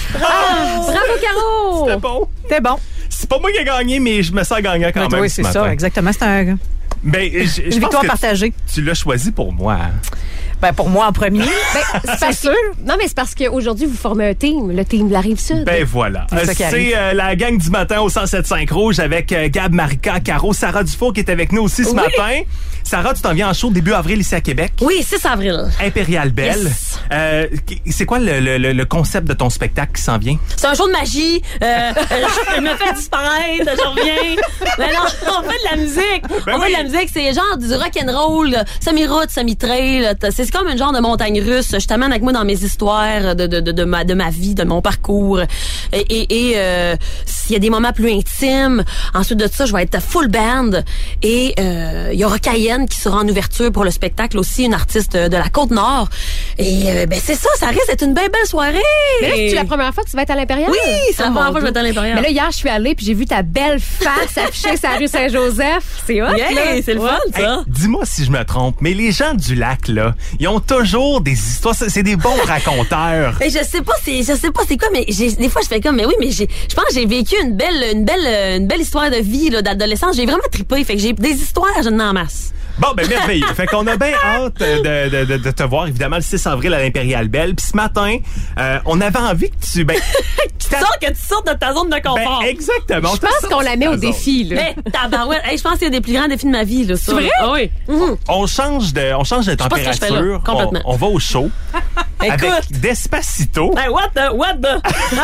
Bravo, Caro! C'était bon. C'était bon. C'est pas moi qui ai gagné, mais je me sens gagnant quand même. Oui, c'est ça, exactement. C'est une victoire partagée. Tu l'as choisi pour moi. Ben, pour moi en premier. C'est sûr. Non, mais c'est parce qu'aujourd'hui, vous formez un team, le team de la Rive-Sud. Ben voilà. C'est la gang du matin au 107.5 Rouge avec Gab, Marika, Caro, Sarah Dufour qui est avec nous aussi ce matin. Sarah, tu t'en viens en show début avril ici à Québec. Oui, 6 avril. Impérial Belle. Yes. C'est quoi le concept de ton spectacle qui s'en vient? C'est un show de magie. Je me fais disparaître, je reviens. Mais non, on fait de la musique. On fait de la musique, c'est genre du rock'n'roll, semi-route, semi-trail. C'est comme un genre de montagne russe. Je t'amène avec moi dans mes histoires de ma vie, de mon parcours. Et s'il y a des moments plus intimes, ensuite de ça, je vais être full band. Et il y aura Cayenne qui sera en ouverture pour le spectacle aussi, une artiste de la Côte-Nord. Et c'est ça risque d'être une belle soirée. Mais là, c'est la première fois que tu vas être à l'Impérial? Oui, c'est la première fois que je vais être à l'Impérial. Mais là, hier, je suis allée puis j'ai vu ta belle face affichée sur la rue Saint-Joseph. C'est hot, là. C'est le fun, ça. Hey, dis-moi si je me trompe, mais les gens du lac, là, ils ont toujours des histoires. C'est des bons raconteurs. Je sais pas c'est quoi, mais des fois, je fais comme, mais oui, mais je pense que j'ai vécu une belle histoire de vie, là, d'adolescence. J'ai vraiment trippé. Fait que j'ai des histoires, j'en ai en masse. Bon, ben merveilleux. Fait qu'on a bien hâte de te voir, évidemment, le 6 avril à l'Impérial Belle. Puis ce matin, on avait envie que tu... que tu sortes de ta zone de confort. Exactement. Je pense qu'on la met au défi, là. Mais tabarouette, je pense que c'est des plus grands défis de ma vie, là. C'est vrai? Ah oui. On change de température. Complètement. On va au show. Écoute. Avec Despacito. Hey, what the?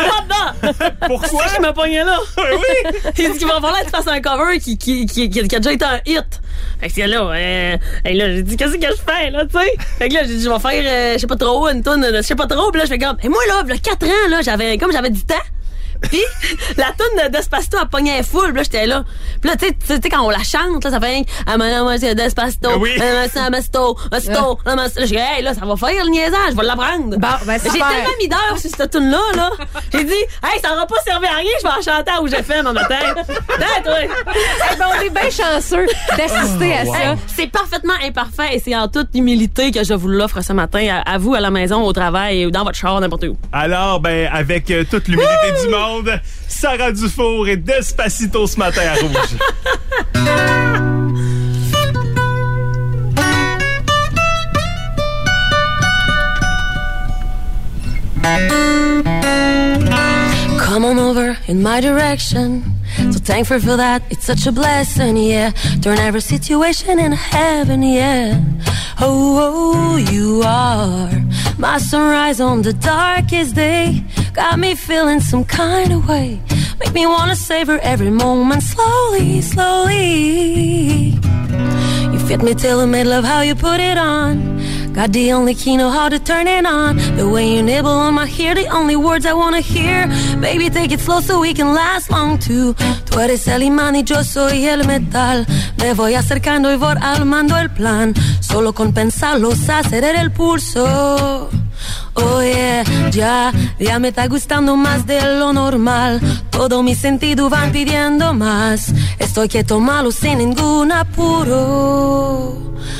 Pourquoi? C'est qui m'a pogné là? Oui. Il dit qu'il va falloir que tu fasses un cover qui a déjà été un hit. Fait que là, j'ai dit, qu'est-ce que je fais, là, tu sais? Fait que là, j'ai dit, je vais faire, je sais pas trop, une toune, je sais pas trop. Puis là, je fais comme, et moi, là, il y a 4 ans, là, j'avais du temps. Puis la toune de Despacito a pogné full, là j'étais là. Puis là tu sais quand on la chante là, ça fait Despacito, Despacito, là je dis hey là ça va faire le niaisage, je vais l'apprendre. J'ai tellement mis d'heures sur cette toune là. J'ai dit hey ça n'aura pas servi à rien, je vais en chanter à où j'ai fait mon matin. On est bien chanceux d'assister à ça. C'est parfaitement imparfait et c'est en toute humilité que je vous l'offre ce matin à vous à la maison, au travail ou dans votre char, n'importe où. Alors avec toute l'humilité du monde, Sarah Dufour et Despacito ce matin à Rouge. Come on over in my direction. So thankful for that, it's such a blessing, yeah. Turn every situation into heaven, yeah. Oh, you are my sunrise on the darkest day. Got me feeling some kind of way. Make me wanna savor every moment slowly, slowly. You fit me till the middle of how you put it on. Got the only key, know how to turn it on. The way you nibble on my hair, the only words I wanna hear. Baby, take it slow so we can last long too. Tú eres el imán y yo soy el metal. Me voy acercando y voy armando el plan. Solo con pensarlo, acelerar el pulso. Oh yeah, ya me está gustando más de lo normal. Todo mi sentido van pidiendo más. Estoy quieto malo sin ningún apuro.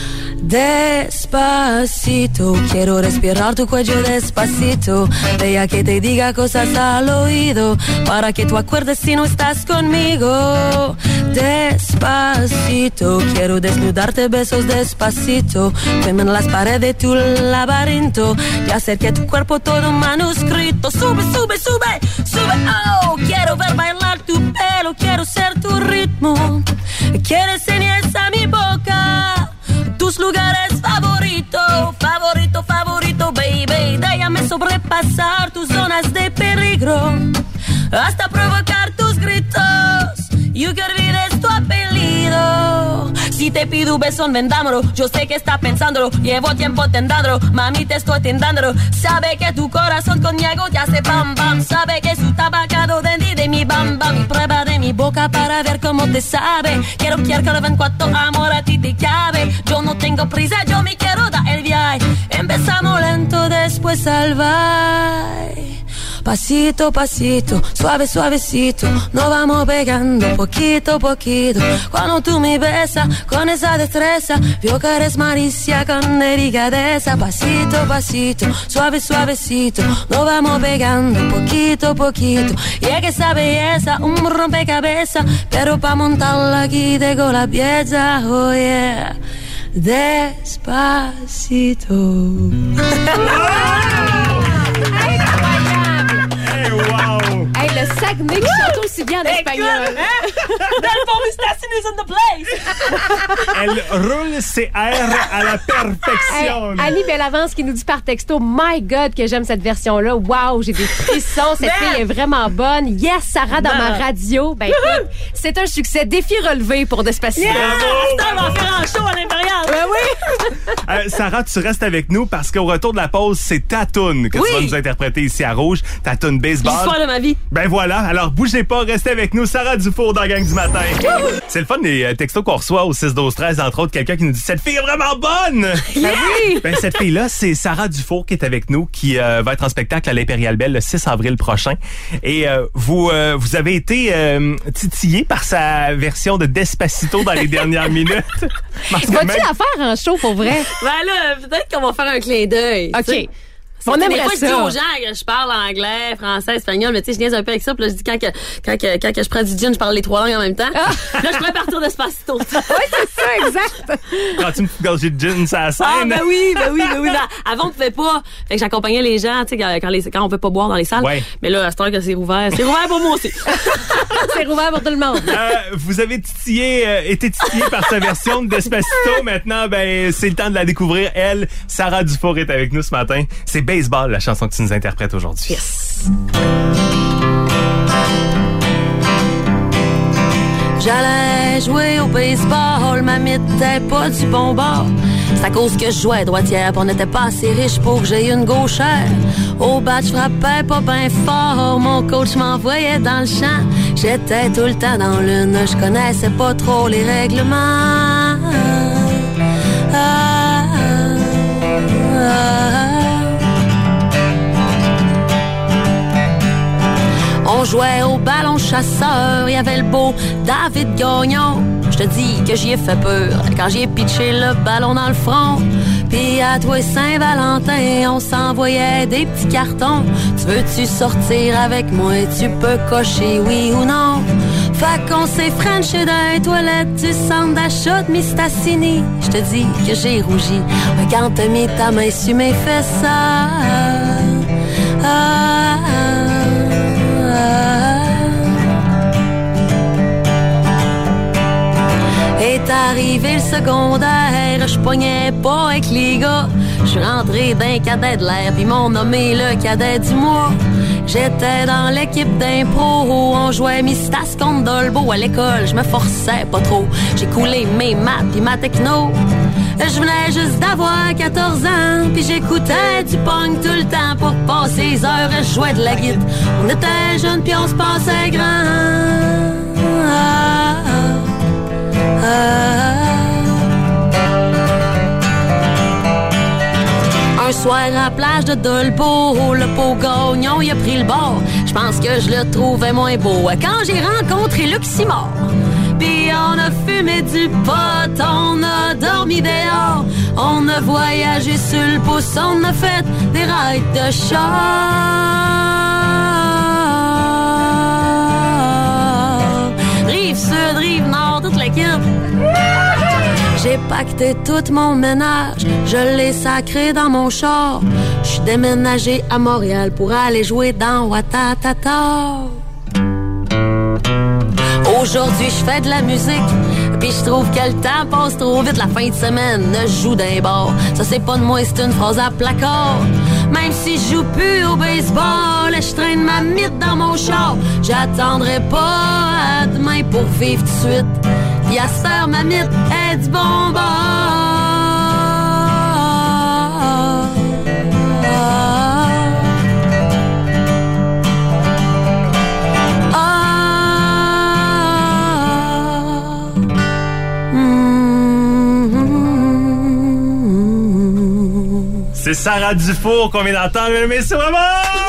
Despacito, quiero respirar tu cuello despacito. Deja que te diga cosas al oído, para que tú acuerdes si no estás conmigo. Despacito, quiero desnudarte besos despacito. Veme en las paredes de tu laberinto. Ya acerqué tu cuerpo todo manuscrito. Sube, sube, sube, sube, oh. Quiero ver bailar tu pelo, quiero ser tu ritmo. Quieres señas a mi boca. Tus lugares favorito, favorito, favorito, baby. Déjame sobrepasar tus zonas de peligro, hasta provocar tus gritos y que olvides tu apellido. Si te pido un beso, vendámoslo. Yo sé que está pensándolo, llevo tiempo tentándolo. Mami, te estoy tentándolo. Sabe que tu corazón conmigo te hace bam bam. Sabe que su tabacado de mi bam bam. Y prueba de mi boca para ver cómo te sabe. Quiero que lo ven cuánto amor a ti te cabe. Yo no tengo prisa, yo me quiero dar el viaje. Empezamos lento, después salvar. Pasito, pasito, suave, suavecito, nos vamos pegando poquito, poquito. Cuando tú me besas con esa destreza, veo que eres malicia con delicadeza. Pasito, pasito, suave, suavecito, nos vamos pegando poquito, poquito. Y es que esa belleza, un rompecabezas, pero pa' montarla aquí tengo la pieza, oh yeah. Despacito. Wow! Hey, le Saguenay qui chante aussi bien en espagnol. Delphon Mustacine is in the place! Elle roule ses airs à la perfection. Hey, Annie Bellavance qui nous dit par texto, my God, que j'aime cette version-là. Wow, j'ai des frissons. Cette fille est vraiment bonne. Yes, Sarah dans ma radio. Ben, écoute, c'est un succès. Défi relevé pour Despacito. Yeah! On va faire un show à l'Impérial. Ben oui! Sarah, tu restes avec nous parce qu'au retour de la pause, c'est ta toune que tu vas nous interpréter ici à Rouge. Ta toune baseball. L'histoire de ma vie. Ben voilà, alors bougez pas, restez avec nous. Sarah Dufour dans la gang du matin. C'est le fun des textos qu'on reçoit au 6-12-13, entre autres, quelqu'un qui nous dit « Cette fille est vraiment bonne! » Yeah! Ben cette fille-là, c'est Sarah Dufour qui est avec nous, qui va être en spectacle à l'Impérial Belle le 6 avril prochain. Et vous avez été titillé par sa version de Despacito dans les dernières minutes. Vas-tu la faire en show pour vrai? Ben là, peut-être qu'on va faire un clin d'œil. OK. T'sais. On aimerait des fois, ça. je dis aux gens que je parle anglais, français, espagnol, mais tu sais, je niaise un peu avec ça. Puis là, je dis quand je prends du gin, je parle les trois langues en même temps. Là, je pourrais partir d'Espacito. Oui, c'est ça, exact. Quand tu me fais gorger de gin sur la scène. Ah, ben oui. Avant, on pouvait pas. Fait que j'accompagnais les gens, tu sais, quand on peut pas boire dans les salles. Ouais. Mais là, à cette heure que c'est rouvert pour moi aussi. C'est rouvert pour tout le monde. Vous avez été titillé par sa version de Despacito. Maintenant, ben, c'est le temps de la découvrir. Elle, Sarah Dufour est avec nous ce matin. C'est Baseball, la chanson que tu nous interprètes aujourd'hui. Yes. J'allais jouer au baseball, ma n'était pas du bon bord. C'est à cause que je jouais droitière, pis on n'était pas assez riche pour que j'aie une gauchère. Au bat, je frappais pas bien fort, mon coach m'envoyait dans le champ. J'étais tout le temps dans l'une, je connaissais pas trop les règlements. On jouait au ballon chasseur, il y avait le beau David Gagnon. Je te dis que j'y ai fait peur quand j'y ai pitché le ballon dans le front. Puis à toi Saint-Valentin, on s'envoyait des petits cartons. Tu veux-tu sortir avec moi? Tu peux cocher oui ou non. Fait qu'on s'est frenché dans les toilettes du centre d'achat de Mistassini. Je te dis que j'ai rougi quand t'as mis ta main sur mes fesses. secondaire, je pognais pas avec les gars. Je suis rentré d'un cadet de l'air, puis m'ont nommé le cadet du mois. J'étais dans l'équipe d'impro, on jouait Mistas contre Dolbeau. À l'école, je me forçais pas trop. J'ai coulé mes maths pis ma techno. Je venais juste d'avoir 14 ans, puis j'écoutais du punk tout le temps. Pour passer les heures, je jouais de la guitare. On était jeunes puis on se passait grand. Un soir à la plage de Dolbeau, le pot gagnon, il a pris le bord. Je pense que je le trouvais moins beau quand j'ai rencontré Luc Simard. Puis on a fumé du pot, on a dormi dehors, on a voyagé sur le pouce, on a fait des rides de char. Rive sud, rive nord, toute l'équipe. J'ai pacté tout mon ménage, je l'ai sacré dans mon char. Je suis déménagé à Montréal pour aller jouer dans Watatata. Aujourd'hui, je fais de la musique, puis je trouve que le temps passe trop vite. La fin de semaine, je joue d'un bar. Ça, c'est pas de moi, c'est une phrase à placard. Même si je joue plus au baseball, je traîne ma mythe dans mon char. J'attendrai pas à demain pour vivre tout de suite. Puis à cette heure, ma mythe est du bon bord. C'est Sarah Dufour qu'on vient d'entendre, mais c'est vraiment...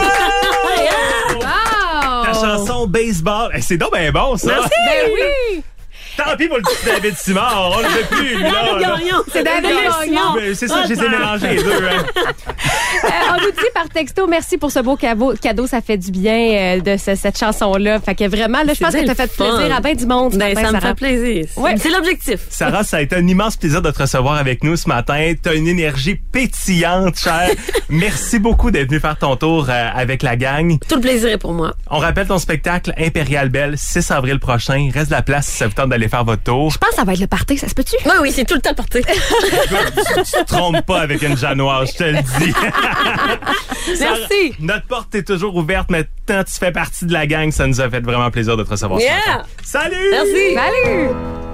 Wow! Ta chanson Baseball. Hey, c'est donc bien bon, ça. Merci. Ben oui! Tant pis pour le petit David Simard, on le veut plus, là. C'est David Gagnon. C'est ça, je les ai mélangés les deux. Hein. On nous dit par texto, merci pour ce beau cadeau, ça fait du bien de cette chanson-là. Fait que vraiment, là, je pense que t'as fait plaisir à bien du monde. Ben, ça me fait plaisir. Ouais. C'est l'objectif. Sarah, ça a été un immense plaisir de te recevoir avec nous ce matin. T'as une énergie pétillante, chère. Merci beaucoup d'être venu faire ton tour avec la gang. Tout le plaisir est pour moi. On rappelle ton spectacle Impérial Belle, 6 avril prochain. Reste de la place si ça vous tente d'aller faire votre tour. Je pense que ça va être le party, ça se peut-tu? Oui, c'est tout le temps le party. Tu te trompes pas avec une Janoise, je te le dis. Merci. Sarah, notre porte est toujours ouverte. Maintenant, tu fais partie de la gang. Ça nous a fait vraiment plaisir de te recevoir. Yeah! Salut! Merci! Salut!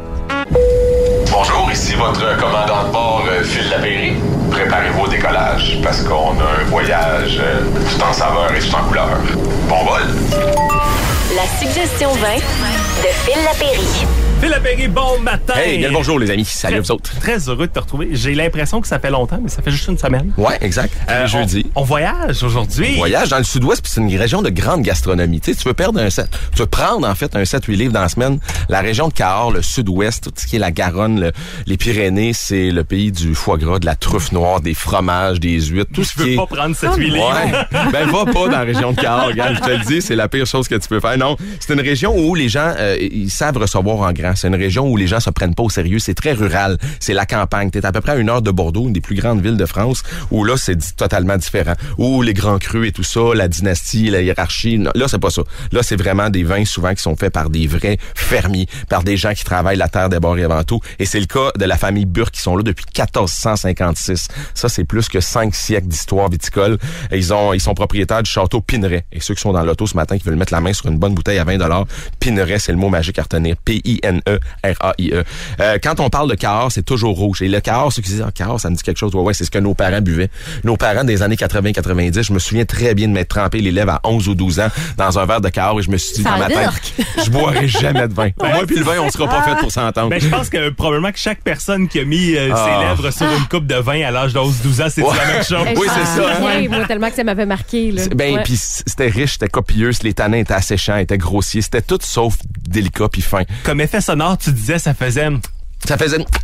Bonjour, ici votre commandant de bord, Phil Lapéry. Préparez-vous au décollage, parce qu'on a un voyage tout en saveur et tout en couleur. Bon vol! La suggestion 20 de Phil Lapéry. Phil Lapéry, bon matin! Hey, bien le bonjour les amis, salut vous autres. Très heureux de te retrouver. J'ai l'impression que ça fait longtemps, mais ça fait juste une semaine. Ouais, exact. Jeudi. On voyage aujourd'hui. On voyage dans le sud-ouest, puis c'est une région de grande gastronomie. Tu sais, tu veux prendre en fait un 7-8 livres dans la semaine. La région de Cahors, le sud-ouest, tout ce qui est la Garonne, les Pyrénées, c'est le pays du foie gras, de la truffe noire, des fromages, des huîtres, tout ce qui est... Je veux pas prendre 7-8 livres. Ouais. Ben, va pas dans la région de Cahors, regarde, je te le dis, c'est la pire chose que tu peux faire. Non, c'est une région où les gens, ils savent recevoir en grand. C'est une région où les gens se prennent pas au sérieux. C'est très rural. C'est la campagne. T'es à peu près à 1 heure de Bordeaux, une des plus grandes villes de France, où là, c'est totalement différent. Où les grands crus et tout ça, la dynastie, la hiérarchie, non, là, c'est pas ça. Là, c'est vraiment des vins souvent qui sont faits par des vrais fermiers, par des gens qui travaillent la terre des bords et avant tout. Et c'est le cas de la famille Burke qui sont là depuis 1456. Ça, c'est plus que 5 siècles d'histoire viticole. Et ils sont propriétaires du château Pineray. Et ceux qui sont dans l'auto ce matin qui veulent mettre la main sur une bonne bouteille à 20$, Pineray, c'est le mot magique à retenir. P-I-N-E-R-A-I-E. Quand on parle de Cahors, c'est toujours rouge. Et le Cahors, ceux qui disent, Cahors, ça me dit quelque chose. Ouais, c'est ce que nos parents buvaient. Nos parents des années 80-90, je me souviens très bien de m'être trempé les lèvres à 11 ou 12 ans dans un verre de Cahors et je me suis dit dans ma tête, je boirais jamais de vin. Moi puis le vin, on sera pas fait pour s'entendre. Ben, je pense que probablement que chaque personne qui a mis ses lèvres sur une coupe de vin à l'âge de 11-12 ans, c'est la même chose. Oui, c'est ça. Oui, moi, tellement que ça m'avait marqué. Là. Puis c'était riche, c'était copieux, les tanins étaient asséchants, étaient grossiers, c'était tout sauf délicat puis fin. Comme effet sonore, tu disais, ça faisait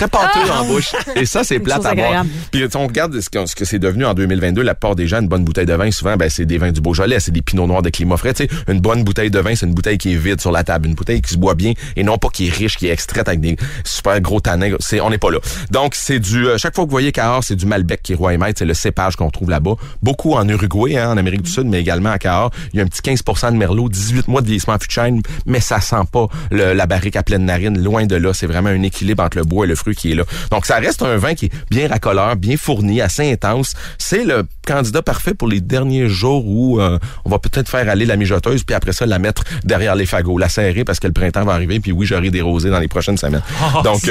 très pâteux en bouche. Et ça, c'est plate à boire. Puis on regarde ce que c'est devenu en 2022. La plupart des gens, une bonne bouteille de vin, souvent, c'est des vins du Beaujolais, c'est des pinots noirs de climat frais. Tu sais, une bonne bouteille de vin, c'est une bouteille qui est vide sur la table, une bouteille qui se boit bien et non pas qui est riche, qui est extraite avec des super gros tanins. On n'est pas là. Donc, c'est chaque fois que vous voyez Cahors, c'est du Malbec qui est roi et maître. C'est le cépage qu'on trouve là-bas. Beaucoup en Uruguay, en Amérique du Sud, mais également à Cahors. Il y a un petit 15% de Merlot, 18 mois de vieillissement en fût de chêne, mais ça sent pas la barrique à pleine narine. Loin de là. C'est vraiment un équilibre entre le bois et le fruit qui est là. Donc, ça reste un vin qui est bien racoleur, bien fourni, assez intense. C'est le candidat parfait pour les derniers jours où on va peut-être faire aller la mijoteuse, puis après ça, la mettre derrière les fagots, la serrer parce que le printemps va arriver, puis oui, j'aurai des rosés dans les prochaines semaines. Donc,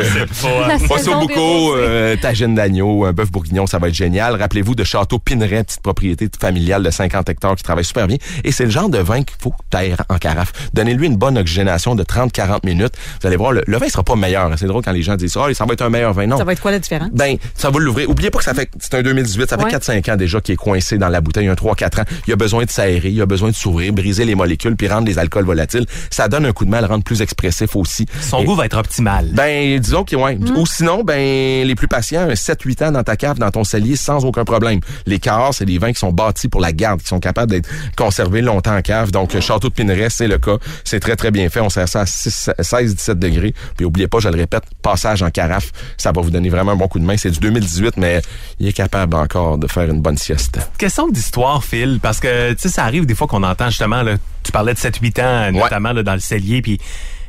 ossobuco, tagine d'agneau, un bœuf bourguignon, ça va être génial. Rappelez-vous de Château Pineret, petite propriété familiale de 50 hectares qui travaille super bien. Et c'est le genre de vin qu'il faut taire en carafe. Donnez-lui une bonne oxygénation de 30-40 minutes. Vous allez voir, le vin sera pas meilleur. C'est drôle quand les gens disent « ça va être un meilleur vin ». Non. Ça va être quoi la différence? Ça va l'ouvrir. Oubliez pas que c'est un 2018, ça fait 4-5 ans déjà qu'il est coincé dans la bouteille, un 3-4 ans. Il a besoin de s'aérer, il a besoin de s'ouvrir, briser les molécules, puis rendre les alcools volatiles. Ça donne un coup de main à le rendre plus expressif aussi. Son goût va être optimal. Disons que Ou sinon, les plus patients, 7-8 ans dans ta cave, dans ton cellier, sans aucun problème. Les Cahors, c'est des vins qui sont bâtis pour la garde, qui sont capables d'être conservés longtemps en cave. Donc, Château de Pineret, c'est le cas. C'est très, très bien fait. On sert ça à 16-17 degrés. Puis, oubliez pas, je le répète, passage en carafe, ça va vous donner vraiment un bon coup de main. C'est du 2018, mais il est capable encore de faire une bonne sieste. Question d'histoire, Phil, parce que, tu sais, ça arrive des fois qu'on entend justement, là, tu parlais de 7-8 ans, notamment là, dans le cellier, puis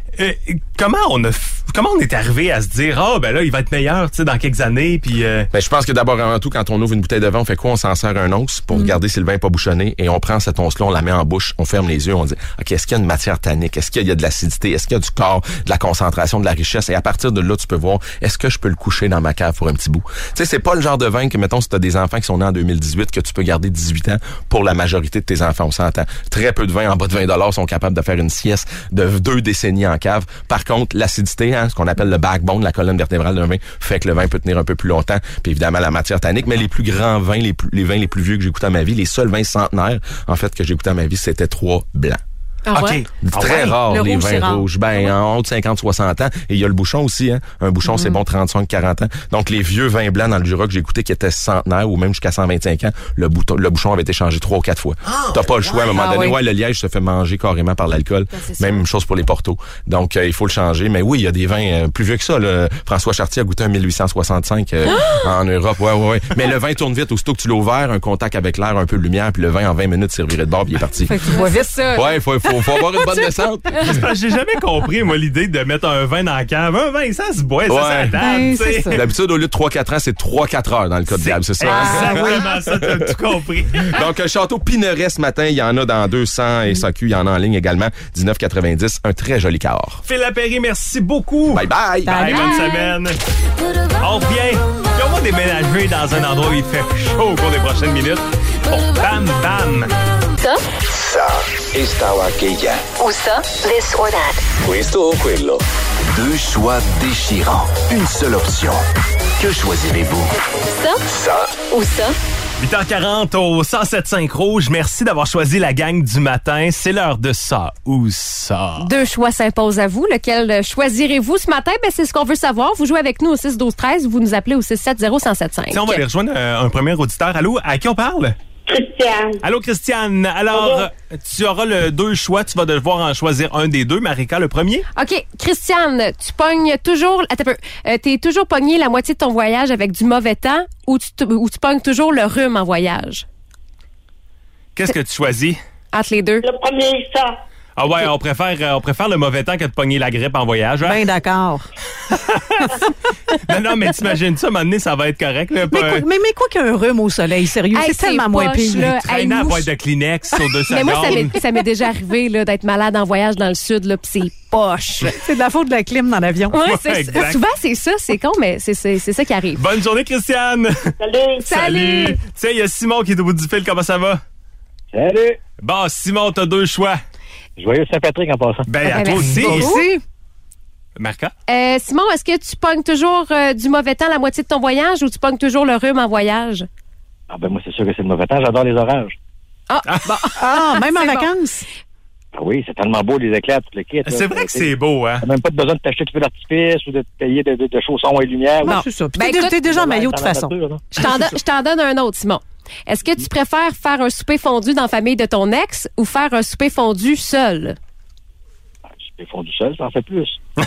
comment on est arrivé à se dire là il va être meilleur, tu sais, dans quelques années, puis je pense que d'abord avant tout, quand on ouvre une bouteille de vin, on fait quoi? On s'en sert un once pour regarder si le vin n'est pas bouchonné, et on prend cette once-là, on la met en bouche, on ferme les yeux, on dit OK, est-ce qu'il y a une matière tannique, est-ce qu'il y a de l'acidité, est-ce qu'il y a du corps, de la concentration, de la richesse, et à partir de là tu peux voir est-ce que je peux le coucher dans ma cave pour un petit bout. Tu sais, c'est pas le genre de vin que, mettons, si t'as des enfants qui sont nés en 2018, que tu peux garder 18 ans pour la majorité de tes enfants, on s'entend. Très peu de vins en bas de $20 sont capables de faire une sieste de 2 décennies en cave. Par contre, l'acidité, ce qu'on appelle le backbone, la colonne vertébrale d'un vin, fait que le vin peut tenir un peu plus longtemps. Puis évidemment, la matière tannique. Mais les plus grands vins, les vins les plus vieux que j'ai goûté à ma vie, les seuls vins centenaires, en fait, que j'ai goûté à ma vie, c'était 3 blancs. OK. Très rare, les vins rouges. En haut de 50-60 ans. Et il y a le bouchon aussi, Un bouchon, c'est bon 35-40 ans. Donc, les vieux vins blancs dans le Jura que j'ai goûté qui étaient centenaires ou même jusqu'à 125 ans, le bouchon avait été changé 3 ou 4 fois. T'as pas le choix à un moment donné. Ouais, le liège se fait manger carrément par l'alcool. Même chose pour les portos. Donc, il faut le changer. Mais oui, il y a des vins plus vieux que ça. François Chartier a goûté un 1865 en Europe. Ouais. Mais le vin tourne vite. Aussitôt que tu l'as ouvert, un contact avec l'air, un peu de lumière, puis le vin en 20 minutes servirait de bord, puis il est parti. Fait que tu bois vite ça. Ouais, faut avoir une bonne descente. J'ai jamais compris, moi, l'idée de mettre un vin dans la cave. Un vin, ça se boit, ça s'adapte. D'habitude, au lieu de 3-4 ans, c'est 3-4 heures dans le cas de diable, c'est ça? Exactement ça, t'as tout compris. Donc, Château Pineret ce matin, il y en a dans 200 SAQ, il y en a en ligne également, 19,90, un très joli Cahors. Phil Lapéry, merci beaucoup. Bye bye. Bye, bonne semaine. On revient. Et on va déménager dans un endroit où il fait chaud au cours des prochaines minutes. Bon, bam, bam. Ça estaba aquella. ou ça, this or that. Questo o quello. Deux choix déchirants. Une seule option. Que choisirez-vous? Ça ou ça. 8h40 au 107.5 Rouge. Merci d'avoir choisi la gang du matin. C'est l'heure de ça ou ça. 2 choix s'imposent à vous. Lequel choisirez-vous ce matin? C'est ce qu'on veut savoir. Vous jouez avec nous au 6-12-13. Vous nous appelez au 670-1075. On va aller rejoindre un premier auditeur. Allô, à qui on parle? Christiane. Allô, Christiane. Alors, tu auras le 2 choix. Tu vas devoir en choisir un des deux. Marika, le premier? OK. Christiane, tu pognes toujours... Attends un peu. T'es toujours pogné la moitié de ton voyage avec du mauvais temps ou tu pognes toujours le rhume en voyage? Qu'est-ce que tu choisis? Entre les deux. Le premier, ça. Ah ouais, on préfère le mauvais temps que de pogner la grippe en voyage. Hein? Ben d'accord. non, mais t'imagines ça, à un moment donné, ça va être correct. Là, mais quoi qu'un rhume au soleil, sérieux, c'est tellement moins pire. Traîner à boîte de Kleenex sur 2 secondes. Mais moi, ça m'est déjà arrivé là, d'être malade en voyage dans le sud, là, pis c'est poche. C'est de la faute de la clim dans l'avion. Ouais, souvent, c'est ça, c'est con, mais c'est ça qui arrive. Bonne journée, Christiane. Salut. Tiens, il y a Simon qui est au bout du fil. Comment ça va? Salut. Bon, Simon, t'as 2 choix. Joyeux Saint-Patrick en passant. À toi aussi. Marca? Simon, est-ce que tu pognes toujours du mauvais temps la moitié de ton voyage ou tu pognes toujours le rhume en voyage? Moi, c'est sûr que c'est le mauvais temps. J'adore les orages. Même en vacances? Ah oui, c'est tellement beau, les éclairs, tout le kit. C'est vrai que c'est beau, hein? T'as même pas besoin de t'acheter de feu d'artifice ou de te payer de chaussons et lumière. Non, c'est ça. Puis t'es déjà en maillot de toute façon. Je t'en donne un autre, Simon. Est-ce que tu préfères faire un souper fondu dans la famille de ton ex ou faire un souper fondu seul? Un souper fondu seul, ça en fait plus. Ah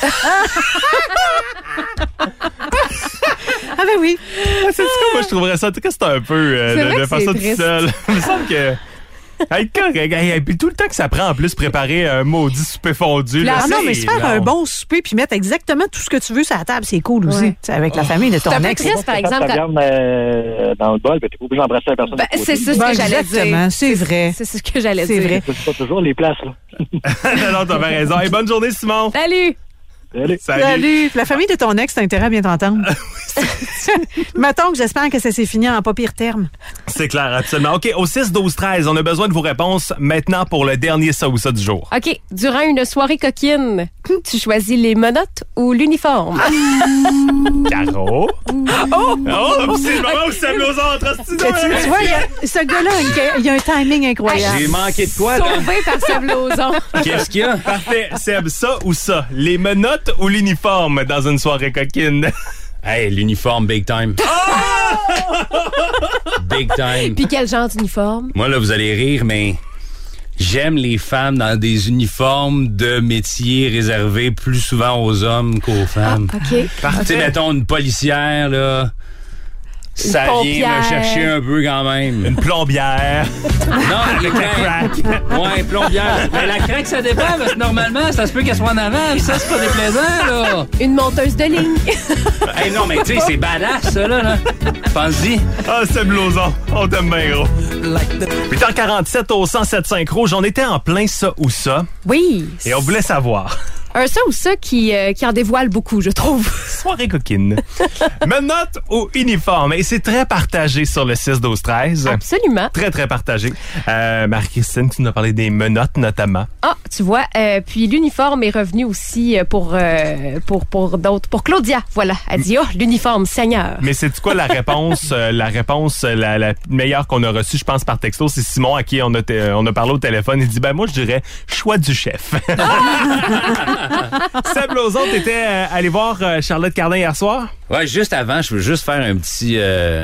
ben oui. C'est quoi, moi je trouverais ça. En tout cas, c'est un peu de faire ça tout seul. Il me semble que. Hey, correct. Hey, puis tout le temps que ça prend en plus préparer un maudit souper fondu. Là, non, mais se faire un bon souper puis mettre exactement tout ce que tu veux sur la table, c'est cool aussi. Avec la famille de ton ex. C'est un peu triste, par exemple. Ta viande dans le bol, puis t'es pas obligé d'embrasser la personne. C'est ça ce que j'allais dire. Exactement, c'est vrai. C'est ce que j'allais dire. C'est vrai. C'est pas toujours les places, là. Non, t'as bien raison. Hey, bonne journée, Simon. Salut. Salut. La famille de ton ex, t'as intérêt à bien t'entendre. Mettons que j'espère que ça s'est fini en pas pire terme. C'est clair, absolument. OK, au 6-12-13, on a besoin de vos réponses maintenant pour le dernier ça ou ça du jour. OK, durant une soirée coquine, tu choisis les menottes ou l'uniforme? Caro? Oh, c'est le moment où ça nous entre. Tu vois, ce gars-là, il y a un timing incroyable. J'ai manqué de quoi, là? Sauvé par Seb Lauzon. Qu'est-ce qu'il y a? Parfait. Seb, ça ou ça? Les menottes ou l'uniforme dans une soirée coquine? Hey, l'uniforme, big time. Big time. Puis quel genre d'uniforme? Moi, là, vous allez rire, mais j'aime les femmes dans des uniformes de métiers réservés plus souvent aux hommes qu'aux femmes. OK. Tu sais, mettons, une policière, là... Ça vient me chercher un peu quand même. Une plombière. Non, avec la craque. Ouais, plombière. Mais la craque, ça dépend, parce que normalement, ça se peut qu'elle soit en avant, ça, c'est pas déplaisant, là. Une monteuse de ligne. Hey, non, mais tu sais, c'est badass, ça, là. Pense-y. Ah, c'est Blozon. On t'aime bien, gros. 8h47 au 107.5 Rouge. On était en plein ça ou ça. Oui. Et on voulait savoir. Un ça ou ça qui en dévoile beaucoup, je trouve. Soirée coquine. Menottes ou uniforme? Et c'est très partagé sur le 6-12-13. Absolument. Très, très partagé. Marie-Christine, tu nous as parlé des menottes, notamment. Ah, tu vois. Puis l'uniforme est revenu aussi pour d'autres. Pour Claudia, voilà. Elle dit, l'uniforme, Seigneur. Mais c'est quoi la réponse? La meilleure qu'on a reçue, je pense, par texto, c'est Simon à qui on a parlé au téléphone. Il dit, moi, je dirais choix du chef. Seb Lauzon, t'étais allé voir Charlotte Cardin hier soir? Ouais, juste avant, je veux juste faire un petit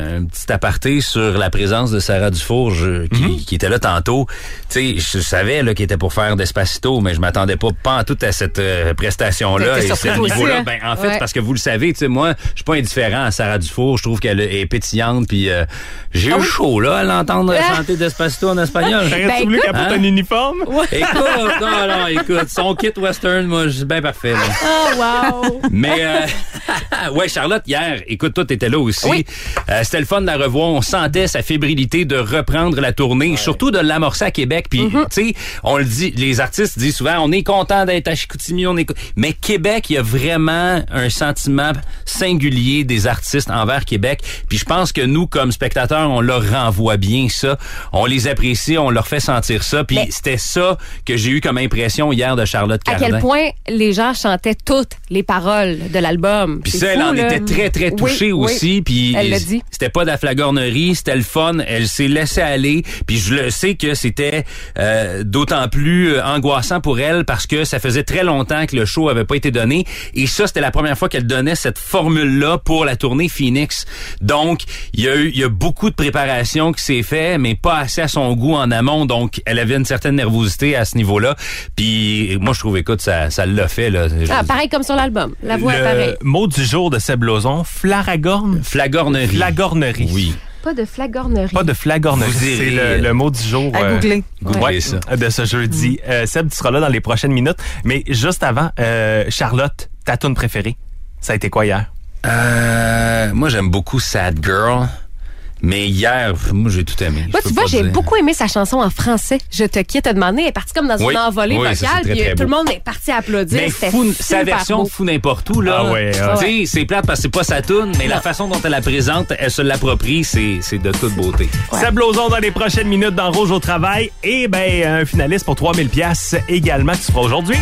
aparté sur la présence de Sarah Dufour qui était là tantôt. Tu sais, je savais là qu'elle était pour faire Despacito, mais je m'attendais pas en tout à cette prestation-là et ce niveau-là. Hein? Ben en fait, parce que vous le savez, tu sais, moi, je suis pas indifférent à Sarah Dufour. Je trouve qu'elle est pétillante, puis j'ai eu chaud là à l'entendre chanter Despacito en espagnol. T'aurais-tu voulu qu'elle porte un uniforme? Écoute, son kit western, moi, c'est bien parfait. Là. Oh wow! Mais ouais, Charlotte, hier, écoute, toi, t'étais là aussi. Oui. C'était le fun de la revoir. On sentait sa fébrilité de reprendre la tournée, surtout de l'amorcer à Québec. Puis, tu sais, on le dit, les artistes disent souvent, on est content d'être à Chicoutimi, mais Québec, il y a vraiment un sentiment singulier des artistes envers Québec. Puis je pense que nous, comme spectateurs, on leur renvoie bien ça. On les apprécie, on leur fait sentir ça. Puis c'était ça que j'ai eu comme impression hier de Charlotte Cardin. À quel point les gens chantaient toutes les paroles de l'album. Puis ça, elle en était très, très touchée aussi. Puis elle l'a dit. C'était pas de la flagornerie, c'était le fun. Elle s'est laissée aller. Puis je le sais que c'était d'autant plus angoissant pour elle parce que ça faisait très longtemps que le show avait pas été donné. Et ça, c'était la première fois qu'elle donnait cette formule-là pour la tournée Phoenix. Donc, il y a beaucoup de préparation qui s'est fait, mais pas assez à son goût en amont. Donc, elle avait une certaine nervosité à ce niveau-là. Puis moi, je trouve, écoute, ça l'a fait. Là. Pareil comme sur l'album. La voix est pareille. Mot du jour de Seb Lauzon, flagornerie. Flagornerie. Oui. Pas de flagornerie. Pas de flagornerie. C'est le mot du jour. À googler. Googlez ça. De ce jeudi. Seb, tu seras là dans les prochaines minutes. Mais juste avant, Charlotte, ta toune préférée, ça a été quoi hier? Moi, j'aime beaucoup Sad Girl. Mais hier, moi, j'ai tout aimé. Moi, tu vois, j'ai beaucoup aimé sa chanson en français. Je te quitte à demander. Elle est partie comme dans une envolée vocale. Puis tout le monde est parti applaudir. Mais sa version Fou n'importe où, là. Tu sais, c'est plate parce que c'est pas sa toune, mais la façon dont elle la présente, elle se l'approprie, c'est de toute beauté. Seb Lauzon dans les prochaines minutes dans Rouge au travail. Et un finaliste pour 3000 pièces également que tu feras aujourd'hui.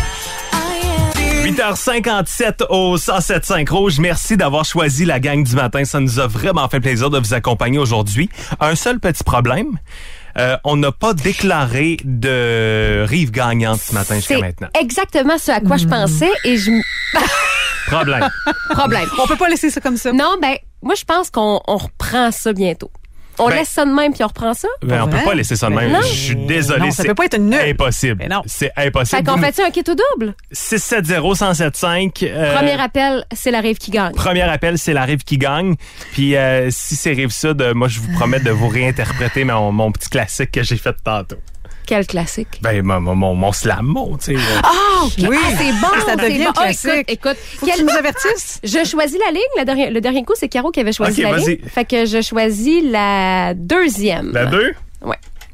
8h57 au 107.5 Rouge. Merci d'avoir choisi la gang du matin. Ça nous a vraiment fait plaisir de vous accompagner aujourd'hui. Un seul petit problème. on n'a pas déclaré de rive gagnante ce matin jusqu'à maintenant. Exactement ce à quoi je pensais et je... Problème. On peut pas laisser ça comme ça. Non, moi, je pense qu'on reprend ça bientôt. On laisse ça de même puis on reprend ça? On peut pas laisser ça de même. Non. Je suis désolé. Non, ça peut pas être nul. Impossible. Non. C'est impossible. Fait qu'on fait-tu un kit ou double? 670-1075. Premier appel, c'est la rive qui gagne. Premier appel, c'est la rive qui gagne. Puis si c'est rive sud, moi, je vous promets de vous réinterpréter mon petit classique que j'ai fait tantôt. Quel classique? Mon slam, tu sais. Oui. C'est bon. Ça devient bon. classique. Écoute, Faut que tu nous avertisses. Je choisis la ligne. Le dernier coup, c'est Caro qui avait choisi Ok, la vas-y. ligne. Fait que je choisis la deuxième. La 2? Ouais.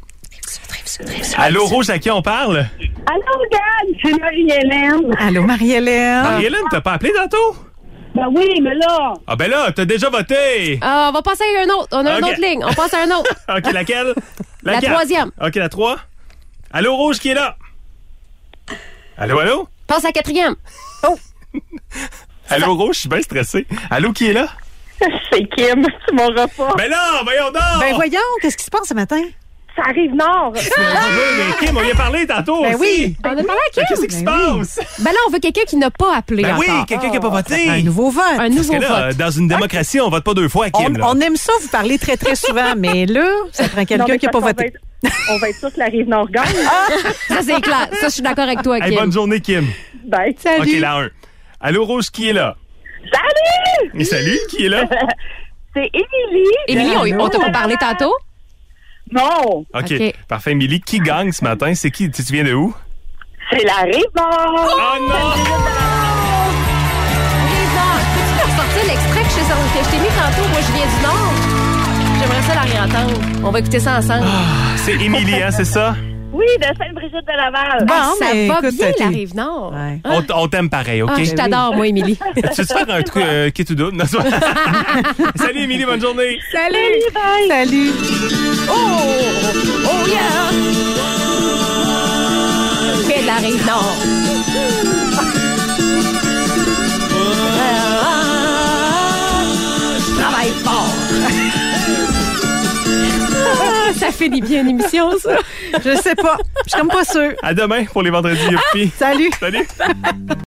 Allô, Rouge, à qui on parle? Allô, Gad, c'est Marie-Hélène. Allô, Marie-Hélène. Marie-Hélène, t'as pas appelé tantôt? Ben oui, mais là... Ah ben là, t'as déjà voté! On va passer à un autre. On a une Ok. autre ligne. On passe à un autre. OK, laquelle? La 4. troisième. OK, la 3. Allô, Rouge, qui est là? Allô? Passe à la quatrième. Allô, Rouge, je suis bien stressé. Allô, qui est là? C'est Kim, c'est mon repas. Ben là, voyons donc! Ben voyons, qu'est-ce qui se passe ce matin? Ça arrive nord. Mais Kim, on y a parlé tantôt Ben aussi. oui. On a parlé à Kim. Qu'est-ce qui se passe? Ben là, on veut quelqu'un qui n'a pas appelé Ben oui, encore. quelqu'un qui n'a pas voté. Un nouveau vote. Un Parce nouveau que là, vote. dans une démocratie, on vote pas 2 fois, Kim. là. On aime ça vous parler très, très souvent, mais là, ça prend quelqu'un qui n'a pas voté. On va être tous la rive nord gagne. Ça, c'est clair. Ça, je suis d'accord avec toi, Kim. Hey, bonne journée, Kim. Ben, OK, la 1. Allô, Rouge, qui est là? salut! Et salut, qui est là? C'est Émilie. Émilie, on t'a pas parlé tantôt? Non, OK, OK. parfait. Émilie, qui gagne ce matin? C'est qui? Tu viens de où? c'est la rive nord. Oh non! Peux-tu me ressortir l'extrait que je t'ai mis tantôt? Moi, je viens du Nord. J'aimerais ça la réentendre. On va écouter ça ensemble. C'est Émilie, hein, c'est ça? Oui, de Sainte-Brigitte de Laval. Bon, Ça mais va écoute, bien, t'es- la Rive-Nord. Ouais. On t'aime pareil, OK? Je t'adore, moi, Émilie. Tu veux faire un truc qui est tout double? Non, c'est pas- Salut, Émilie, bonne journée. Salut! Salut. Oh yeah! Fais de la Rive-Nord. Je travaille fort. Ça finit bien l'émission, ça. Je sais pas. Je suis comme pas sûre. À demain pour les vendredis Youpi. Salut. Salut.